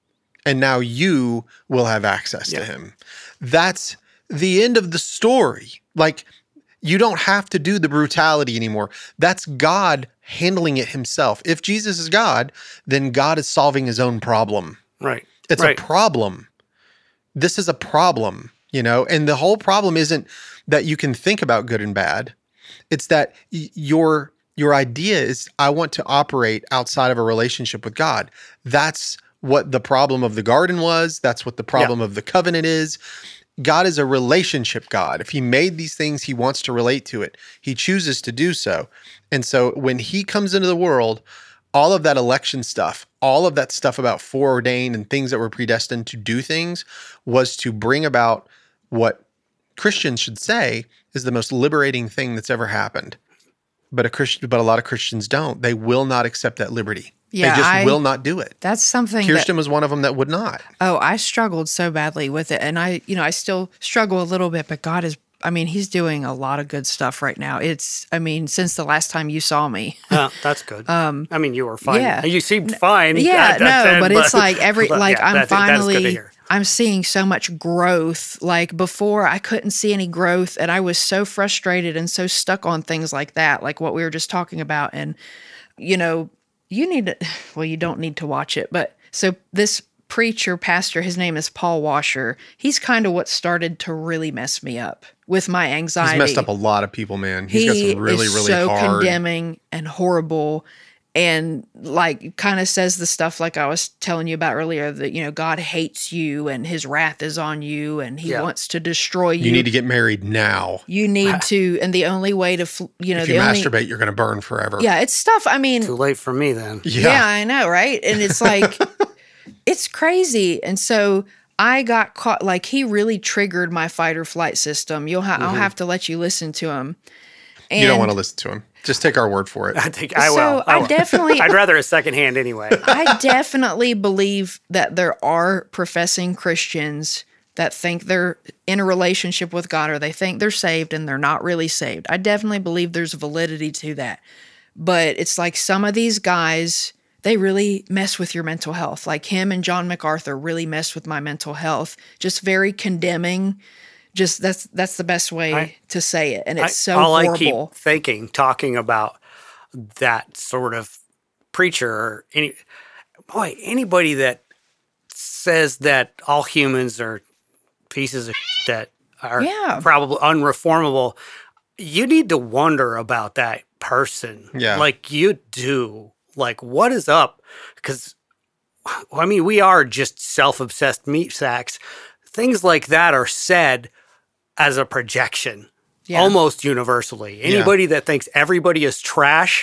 and now you will have access to him. That's the end of the story. Like, you don't have to do the brutality anymore. That's God handling it himself. If Jesus is God, then God is solving his own problem. Right. It's a problem. This is a problem, and the whole problem isn't that you can think about good and bad. It's that your idea is, I want to operate outside of a relationship with God. That's what the problem of the garden was. That's what the problem of the covenant is. God is a relationship God. If he made these things, he wants to relate to it. He chooses to do so. And so when he comes into the world, all of that election stuff, all of that stuff about foreordained and things that were predestined to do things was to bring about what Christians should say is the most liberating thing that's ever happened. But a lot of Christians don't. They will not accept that liberty. Yeah, they just will not do it. That's something Kirsten was one of them that would not. Oh, I struggled so badly with it. And I still struggle a little bit, but God is, he's doing a lot of good stuff right now. Since the last time you saw me. That's good. You were fine. Yeah. You seemed fine. Yeah, but it's like I'm I'm seeing so much growth. Like before, I couldn't see any growth, and I was so frustrated and so stuck on things like that, like what we were just talking about. And, you need to, well, you don't need to watch it, but so this pastor, his name is Paul Washer. He's kind of what started to really mess me up with my anxiety. He's messed up a lot of people, man. He's got some really, is really so hard. condemning and horrible. And like kind of says the stuff like I was telling you about earlier that, God hates you and his wrath is on you and he wants to destroy you. You need to get married now. You need to, and the only way to, if you masturbate, you're going to burn forever. Yeah, it's stuff. Too late for me then. Yeah, I know, right? And it's like, it's crazy. And so I got caught, like he really triggered my fight or flight system. I'll have to let you listen to him. You don't want to listen to him. Just take our word for it. I will. So I definitely, I'd rather a secondhand anyway. I definitely believe that there are professing Christians that think they're in a relationship with God, or they think they're saved and they're not really saved. I definitely believe there's validity to that. But it's like some of these guys, they really mess with your mental health. Like him and John MacArthur really messed with my mental health. Just very condemning. Just that's the best way to say it. And it's so horrible. I keep thinking, talking about that sort of preacher or anybody that says that all humans are pieces of that are probably unreformable, you need to wonder about that person. Yeah. Like you do. Like, what is up? Because, I mean, we are just self-obsessed meat sacks. Things like that are said as a projection, almost universally. Anybody that thinks everybody is trash,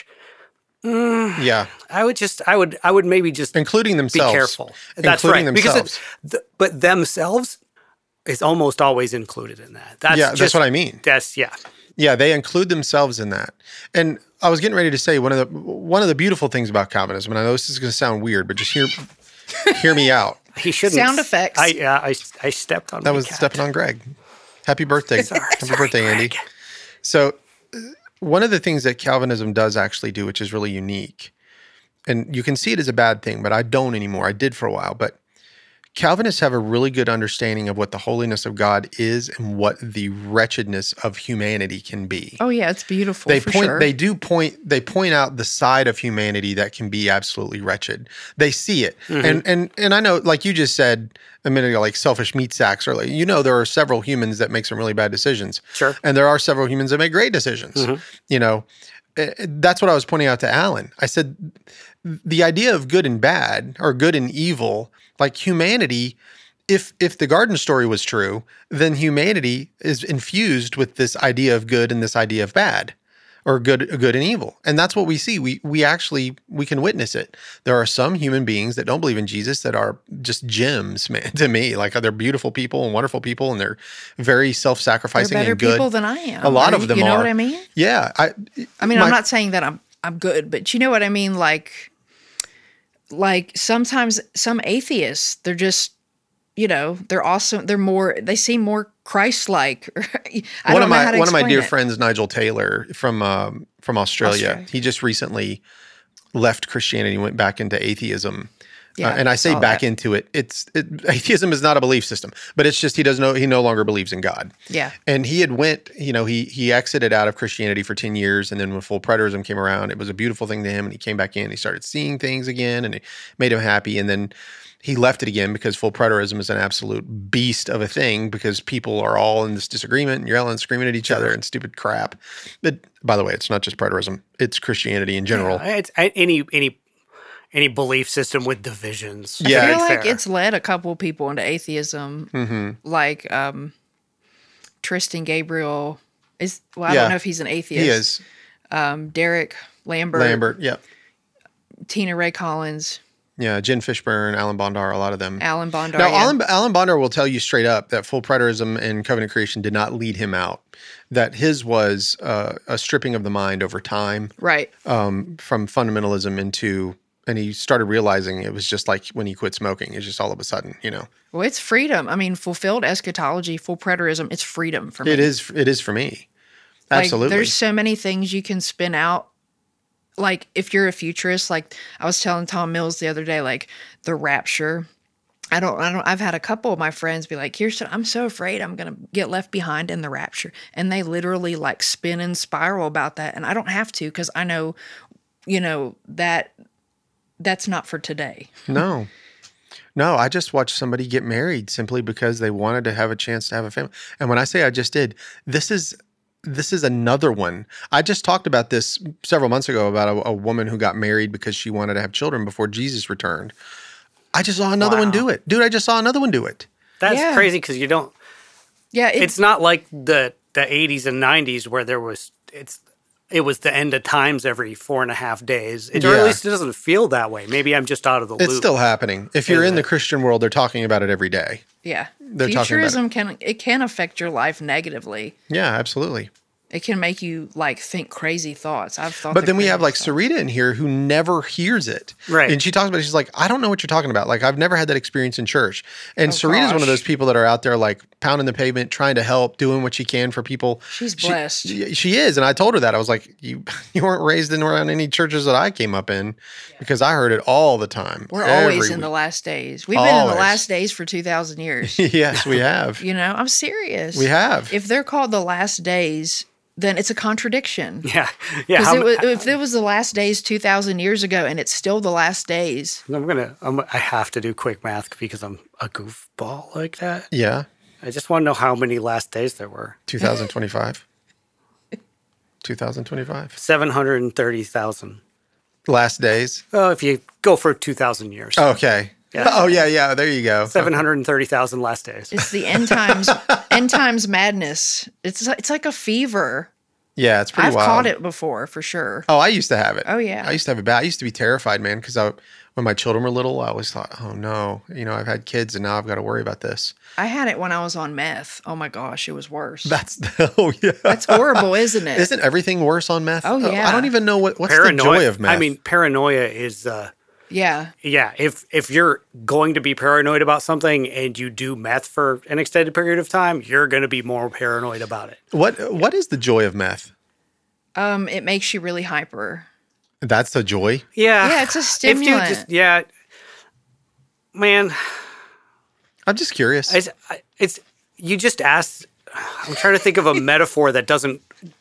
I would maybe just including themselves. Be careful. That's right. Themselves. Because but themselves is almost always included in that. That's what I mean. Yeah, they include themselves in that. And I was getting ready to say one of the beautiful things about Calvinism, and I know this is going to sound weird, but just hear me out. He shouldn't. Sound effects. I stepped on. That was stepping on Greg. Happy birthday! Happy birthday, Andy. Greg. So, one of the things that Calvinism does actually do, which is really unique, and you can see it as a bad thing, but I don't anymore. I did for a while, but Calvinists have a really good understanding of what the holiness of God is and what the wretchedness of humanity can be. Oh yeah, it's beautiful. They point out the side of humanity that can be absolutely wretched. They see it. Mm-hmm. And I know, like you just said a minute ago, like selfish meat sacks, or like, there are several humans that make some really bad decisions. Sure. And there are several humans that make great decisions. Mm-hmm. That's what I was pointing out to Alan. I said, the idea of good and bad, or good and evil, like humanity, if the garden story was true, then humanity is infused with this idea of good and this idea of bad, or good and evil. And that's what we see. We can witness it. There are some human beings that don't believe in Jesus that are just gems, man, to me. Like, they're beautiful people and wonderful people, and they're very self-sacrificing they're better and good. people than I am. A lot of them are. You know what I mean? Yeah. I'm not saying that I'm good, but you know what I mean? Like sometimes some atheists, they're just, they're awesome. They seem more Christ-like. One of my dear friends, Nigel Taylor from Australia, he just recently left Christianity and went back into atheism. Yeah, and I say back into it. Atheism is not a belief system, but it's just he no longer believes in God. Yeah. And he had he exited out of Christianity for 10 years, and then when full preterism came around, it was a beautiful thing to him, and he came back in, he started seeing things again, and it made him happy, and then he left it again because full preterism is an absolute beast of a thing, because people are all in this disagreement and yelling and screaming at each other and stupid crap. But by the way, it's not just preterism, it's Christianity in general. Yeah, it's any belief system with divisions. Yeah, I feel like it's led a couple of people into atheism, like Tristan Gabriel is. Well, I don't know if he's an atheist. He is. Derek Lambert. Yep. Tina Ray Collins. Yeah, Jen Fishburne, Alan Bondar, a lot of them. Alan Bondar. Now, Alan Bondar will tell you straight up that full preterism and covenant creation did not lead him out. That his was a stripping of the mind over time, right? From fundamentalism into. And he started realizing it was just like when he quit smoking. It's just all of a sudden, Well, it's freedom. I mean, fulfilled eschatology, full preterism, it's freedom for me. It is for me. Absolutely. There's so many things you can spin out. Like, if you're a futurist, like I was telling Tom Mills the other day, like the rapture. I've had a couple of my friends be like, I'm so afraid I'm going to get left behind in the rapture. And they literally like spin and spiral about that. And I don't have to, because I know, that's not for today. No, I just watched somebody get married simply because they wanted to have a chance to have a family. And when I say I just did, this is another one. I just talked about this several months ago about a woman who got married because she wanted to have children before Jesus returned. I just saw another one do it. Dude, I just saw another one do it. That's crazy, because you don't... Yeah. It's not like the 80s and 90s where it was the end of times every 4.5 days. Or at least it doesn't feel that way. Maybe I'm just out of the loop. It's still happening. If you're in the Christian world, they're talking about it every day. Yeah. They're Futurism can affect your life negatively. Yeah, absolutely. It can make you like think crazy thoughts. I've thought. But then we have like craziest Sarita in here who never hears it. Right. And she talks about it. She's like, I don't know what you're talking about. Like, I've never had that experience in church. And Sarita's one of gosh. those people that are out there like pounding the pavement, trying to help, doing what she can for people. She's blessed. She is. And I told her that. I was like, you weren't raised in around any churches that I came up in because I heard it all the time. We're every always in the week. last days. We've been in Always. the last days for 2,000 years. Yes, we have. You know, I'm serious. We have. If they're called the last days, then it's a contradiction. Yeah. Because if it was the last days 2,000 years ago and it's still the last days. I have to do quick math because I'm a goofball like that. Yeah. I just want to know how many last days there were. 2025. 2025. 730,000. Last days. Oh, if you go for 2,000 years. Okay. Yeah. Oh, yeah. There you go. 730,000 last days. It's the end times madness. It's like a fever. Yeah, it's pretty I've wild. caught it before for sure. Oh, I used to have it. Oh, yeah. I used to have it bad. I used to be terrified, man, because when my children were little, I always thought, oh no, I've had kids and now I've got to worry about this. I had it when I was on meth. Oh my gosh, it was worse. That's yeah. That's horrible, isn't it? Isn't everything worse on meth? Oh, yeah. I don't even know what's Paranoia. the joy of meth. I mean, paranoia is Yeah. yeah, if you're going to be paranoid about something and you do meth for an extended period of time, you're going to be more paranoid about it. what is the joy of meth? It makes you really hyper. That's the joy. Yeah. Yeah, it's a If stimulant. man, I'm just curious. it's you just asked. I'm trying to think of a metaphor that doesn't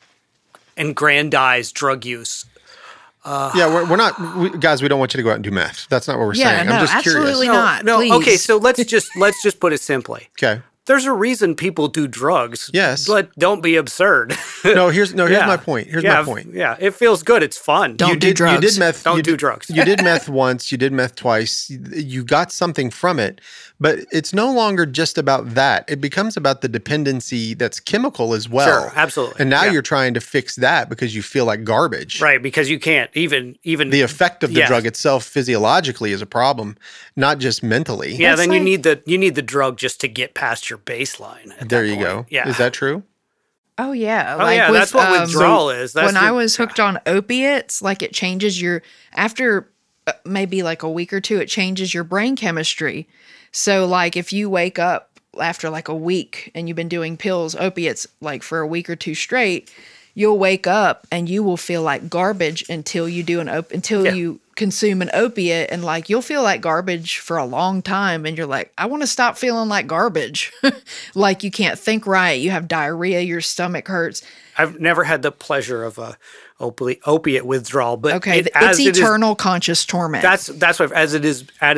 aggrandize drug use. Yeah, we're not guys. We don't want you to go out and do meth. That's not what we're Yeah, saying. no, I'm just absolutely curious. not. No, please. okay. So let's just put it simply. Okay. There's a reason people do drugs. Yes. But don't be absurd. Here's Yeah. my point. Here's yeah, my point. Yeah, it feels good. It's fun. Don't you do did, drugs. You did meth. Don't you do did- drugs. You did meth once. You did meth twice. You got something from it, but it's no longer just about that. It becomes about the dependency that's chemical as well. Sure, absolutely. And now Yeah. you're trying to fix that because you feel like garbage. Right, because you can't even The effect of the Yeah. drug itself physiologically is a problem, not just mentally. Yeah, That's then like- you need the drug just to get past your baseline. at There that you point. go. Yeah. Is that true? Oh yeah. Oh yeah, that's what withdrawal is. That's when I was hooked on opiates, like it changes after maybe like a week or two, it changes your brain chemistry. So like if you wake up after like a week and you've been doing opiates like for a week or two straight, you'll wake up and you will feel like garbage until you do you consume an opiate, and like you'll feel like garbage for a long time and you're like, I want to stop feeling like garbage. Like you can't think right, you have diarrhea, your stomach hurts. I've never had the pleasure of a opiate withdrawal, but Okay, as it's it is- eternal conscious torment. that's what as it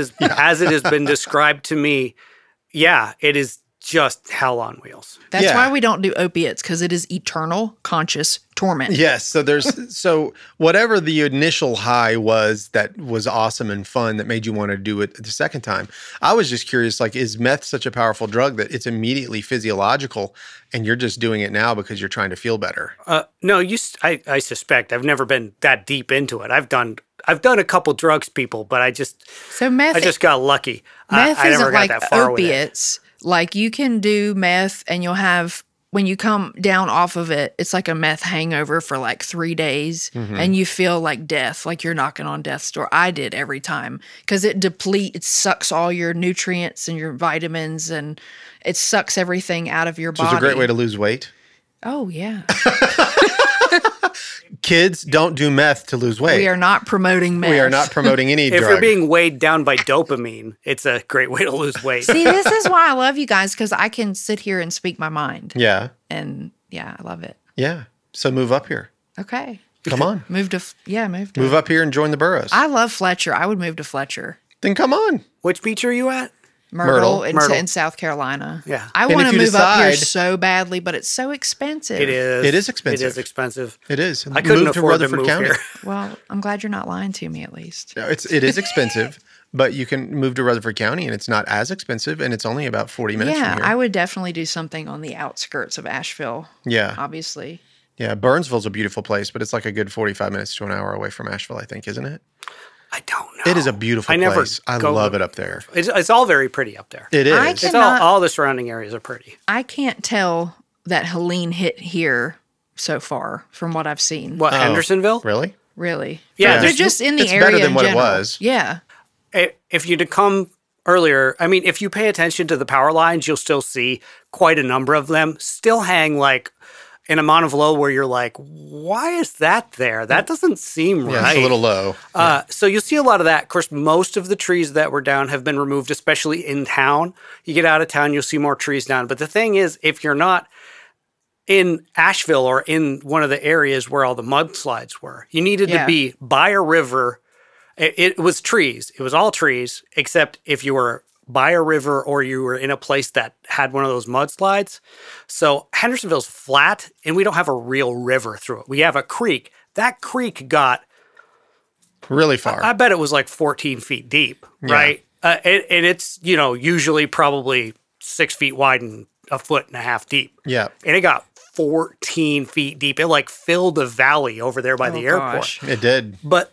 has been described to me. Yeah, it is just hell on wheels. That's Yeah. why we don't do opiates, because it is eternal conscious torment. Yes. So whatever the initial high was that was awesome and fun that made you want to do it the second time. I was just curious, like, is meth such a powerful drug that it's immediately physiological and you're just doing it now because you're trying to feel better? No, I suspect I've never been that deep into it. I've done a couple drugs, people, but I just got lucky. Meth I never isn't got like that far with it. opiates. Like you can do meth and you'll have, when you come down off of it, it's like a meth hangover for like 3 days and you feel like death, like you're knocking on death's door. I did every time because it sucks all your nutrients and your vitamins and it sucks everything out of your So body. it's a great way to lose weight. Oh, yeah. Kids, don't do meth to lose weight. We are not promoting meth. We are not promoting any If drug. you're being weighed down by dopamine, it's a great way to lose weight. See, this is why I love you guys, because I can sit here and speak my mind. Yeah. And yeah, I love it. Yeah. So move up here. Okay. Come on. Move to. Move up here and join the Burrows. I love Fletcher. I would move to Fletcher. Then come on. Which beach are you at? Myrtle, Myrtle. in South Carolina. Yeah. I And want if to you move up here decide- so badly, but it's so expensive. It is. It is expensive. It is expensive. It is. I couldn't Move to afford to Rutherford move County. here. Well, I'm glad you're not lying to me at least. No, it is expensive, but you can move to Rutherford County and it's not as expensive and it's only about 40 minutes Yeah, from here. I would definitely do something on the outskirts of Asheville, Yeah. obviously. Yeah. Burnsville's a beautiful place, but it's like a good 45 minutes to an hour away from Asheville, I think, isn't it? I don't know. It is a beautiful I never place. I go- love it up there. It's all very pretty up there. It is. It's all the surrounding areas are pretty. I can't tell that Helene hit here so far from what I've seen. What, Hendersonville? Really? Really? Yeah, They're just in the it's area better than in what it general. was. Yeah. If you'd have come earlier, I mean, if you pay attention to the power lines, you'll still see quite a number of them still hang like in a monoflow where you're like, why is that there? That doesn't seem right. Yeah, it's a little low. So you'll see a lot of that. Of course, most of the trees that were down have been removed, especially in town. You get out of town, you'll see more trees down. But the thing is, if you're not in Asheville or in one of the areas where all the mudslides were, you needed to be by a river. It was trees. It was all trees, except if you were by a river or you were in a place that had one of those mudslides. So Hendersonville's flat, and we don't have a real river through it. We have a creek. That creek got really far. I bet it was like 14 feet deep, right? And it's, usually probably 6 feet wide and a foot and a half deep. Yeah. And it got 14 feet deep. It like filled a valley over there by the airport. Gosh. It did. But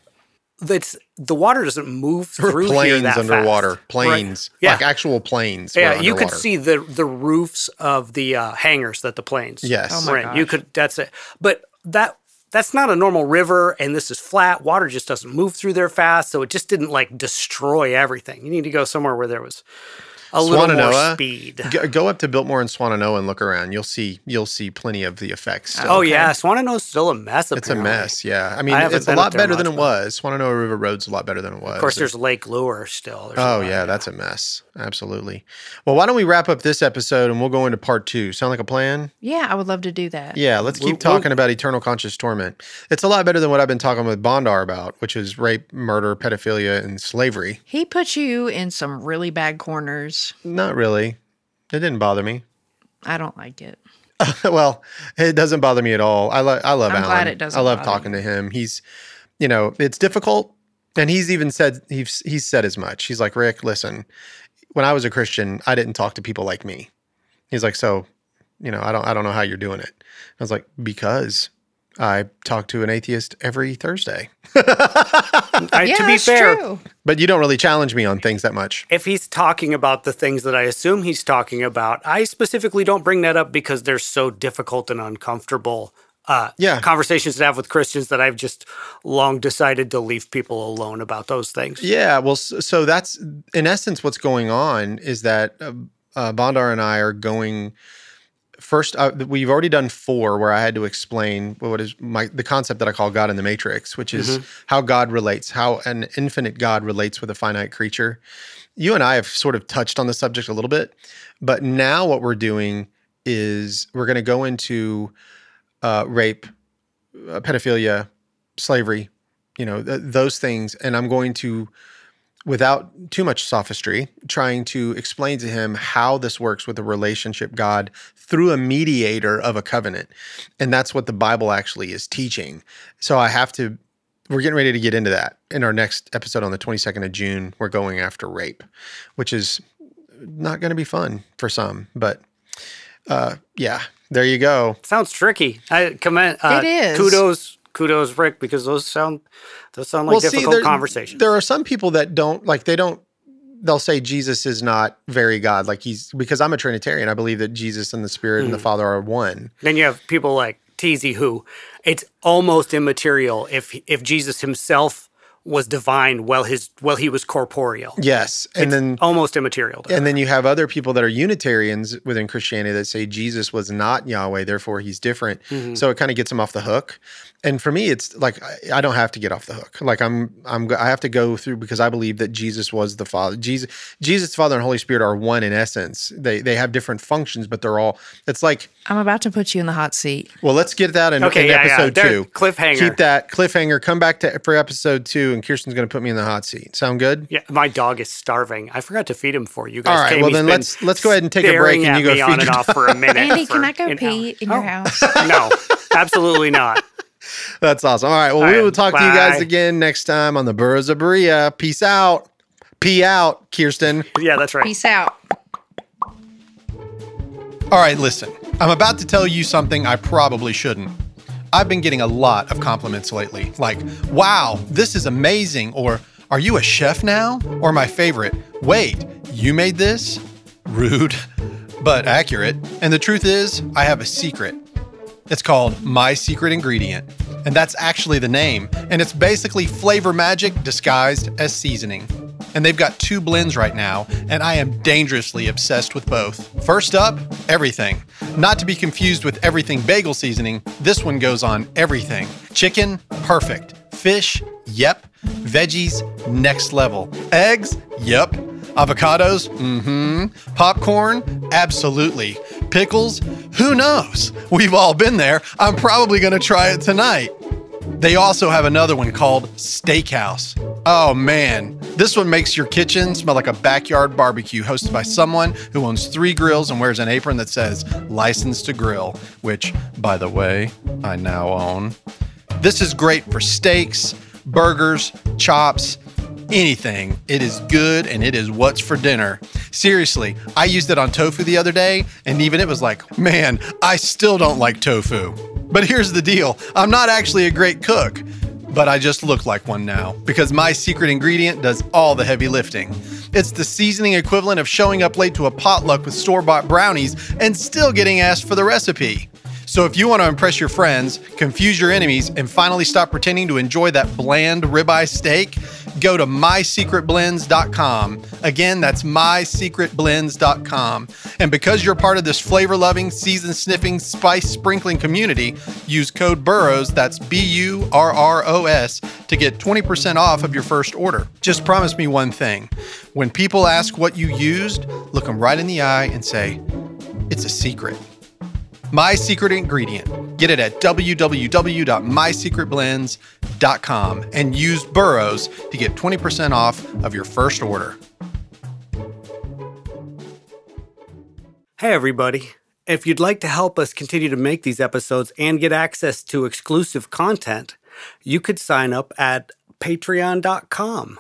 the water doesn't move through planes here that underwater. fast. Planes. Right. Yeah. Like actual planes. Yeah, were you could underwater. see the roofs of the hangars that the planes. Yes. Oh my were in. gosh. You could. That's it. But that's not a normal river, and this is flat. Water just doesn't move through there fast, so it just didn't like destroy everything. You need to go somewhere where there was a little more speed. Go up to Biltmore and Swannanoa and look around. You'll see plenty of the effects. Still. Oh yeah, Swannanoa's still a mess. It's a Apparently. mess. Yeah, I mean, haven't it's a been lot up there better than much, it but- was. Swannanoa River Road's a lot better than it was. Of course, there's Lake Lure still. There's Oh yeah, that's a mess. Absolutely. Well, why don't we wrap up this episode and we'll go into part 2? Sound like a plan? Yeah, I would love to do that. Yeah, let's keep talking about eternal conscious torment. It's a lot better than what I've been talking with Bondar about, which is rape, murder, pedophilia, and slavery. He put you in some really bad corners. Not really. It didn't bother me. I don't like it. Well, it doesn't bother me at all. I love I'm Alan. glad it doesn't I love bother talking to him. He's, it's difficult. And he's even said, he's said as much. He's like, Rick, listen, when I was a Christian, I didn't talk to people like me. He's like, so, I don't know how you're doing it. I was like, because I talk to an atheist every Thursday. To be that's fair, true. But you don't really challenge me on things that much. if he's talking about the things that I assume he's talking about, I specifically don't bring that up because they're so difficult and uncomfortable conversations to have with Christians that I've just long decided to leave people alone about those things. Yeah, well, so that's in essence what's going on is that Bondar and I are going first. We've already done 4 where I had to explain what is the concept that I call God in the Matrix, which is how God relates, how an infinite God relates with a finite creature. You and I have sort of touched on the subject a little bit, but now what we're doing is we're going to go into rape, pedophilia, slavery, those things. And I'm going to, without too much sophistry, trying to explain to him how this works with a relationship God through a mediator of a covenant. And that's what the Bible actually is teaching. So we're getting ready to get into that. In our next episode on the 22nd of June, we're going after rape, which is not going to be fun for some, but yeah. There you go. Sounds tricky. I commend. It is. Kudos, Rick, because those sound like difficult conversations. There are some people that they'll say Jesus is not very God. Because I'm a Trinitarian, I believe that Jesus and the Spirit and the Father are one. Then you have people like Teasy who it's almost immaterial if Jesus himself was divine while he was corporeal. Yes. And then almost immaterial to and her. then you have other people that are Unitarians within Christianity that say Jesus was not Yahweh, therefore he's different. So it kind of gets them off the hook. And for me, it's like I don't have to get off the hook. Like I have to go through because I believe that Jesus was the Father. Jesus, the Father, and Holy Spirit are one in essence. They have different functions, but they're all. It's like I'm about to put you in the hot seat. Well, let's get that in episode 2. Cliffhanger. Keep that cliffhanger. Come back for episode 2, and Kirsten's going to put me in the hot seat. Sound good? Yeah, my dog is starving. I forgot to feed him for you guys. All right. Came. Well, He's then been let's go ahead and take a break, and you go staring at me feed on and your off for a minute. Andy, can I go an pee hour. in your house? No, absolutely not. That's awesome. All right. Well, All we right, will talk to you guys bye. again next time on the Burros of Berea. Peace out. Pee out, Kirsten. Yeah, that's right. Peace out. All right, listen. I'm about to tell you something I probably shouldn't. I've been getting a lot of compliments lately, like, wow, this is amazing, or are you a chef now? Or my favorite, wait, you made this? Rude, but accurate. And the truth is, I have a secret. It's called My Secret Ingredient, and that's actually the name. And it's basically flavor magic disguised as seasoning. And they've got 2 blends right now, and I am dangerously obsessed with both. First up, everything. Not to be confused with everything bagel seasoning, this one goes on everything. Chicken, perfect. Fish, yep. Veggies, next level. Eggs, yep. Avocados, Popcorn, absolutely. Pickles, who knows? We've all been there. I'm probably going to try it tonight. They also have another one called Steakhouse. Oh man, this one makes your kitchen smell like a backyard barbecue hosted by someone who owns 3 grills and wears an apron that says License to Grill, which, by the way, I now own. This is great for steaks, burgers, chops, anything. It is good and it is what's for dinner. Seriously, I used it on tofu the other day and even it was like, man, I still don't like tofu. But here's the deal. I'm not actually a great cook, but I just look like one now because My Secret Ingredient does all the heavy lifting. It's the seasoning equivalent of showing up late to a potluck with store-bought brownies and still getting asked for the recipe. So if you want to impress your friends, confuse your enemies, and finally stop pretending to enjoy that bland ribeye steak, go to mysecretblends.com. Again, that's mysecretblends.com. And because you're part of this flavor-loving, season-sniffing, spice-sprinkling community, use code BURROWS, that's BURROS, to get 20% off of your first order. Just promise me one thing. When people ask what you used, look them right in the eye and say, it's a secret. My Secret Ingredient. Get it at www.mysecretblends.com and use Burrows to get 20% off of your first order. Hey, everybody. If you'd like to help us continue to make these episodes and get access to exclusive content, you could sign up at patreon.com.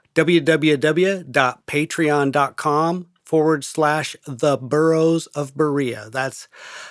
www.patreon.com/The Burrows of Berea. That's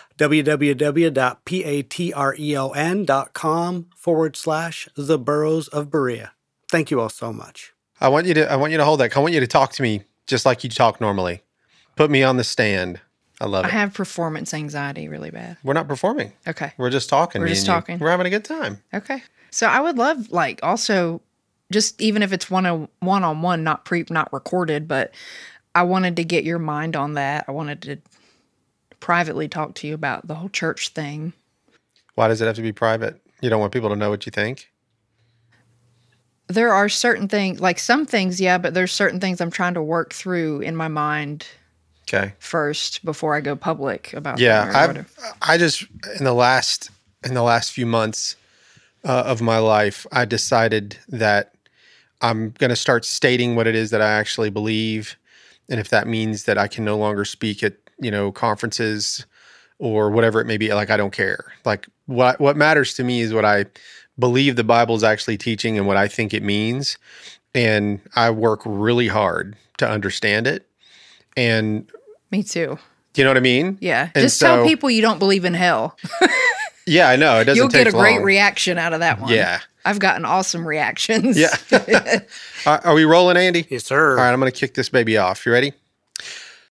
www.patreon.com/The Burrows of Berea. Thank you all so much. I want you to hold that. I want you to talk to me just like you talk normally. Put me on the stand. I love it. I have performance anxiety really bad. We're not performing. Okay. We're just talking. We're just talking. We're having a good time. Okay. So I would love, also, just even if it's one-on-one, not recorded, but I wanted to get your mind on that. I wanted to privately talk to you about the whole church thing. Why does it have to be private? You don't want people to know what you think? There are certain things, some things, yeah, but there's certain things I'm trying to work through in my mind. Okay. First, before I go public about them. I just in the last few months of my life, I decided that I'm going to start stating what it is that I actually believe, and if that means that I can no longer speak at conferences or whatever it may be, I don't care. What matters to me is what I believe the Bible is actually teaching and what I think it means, and I work really hard to understand it. And me too. Do you know what I mean? Yeah. And just tell people you don't believe in hell. Yeah, I know. It doesn't take long. You'll get a great reaction out of that one. Yeah. I've gotten awesome reactions. Yeah. Are we rolling, Andy? Yes, sir. All right, I'm going to kick this baby off. You ready?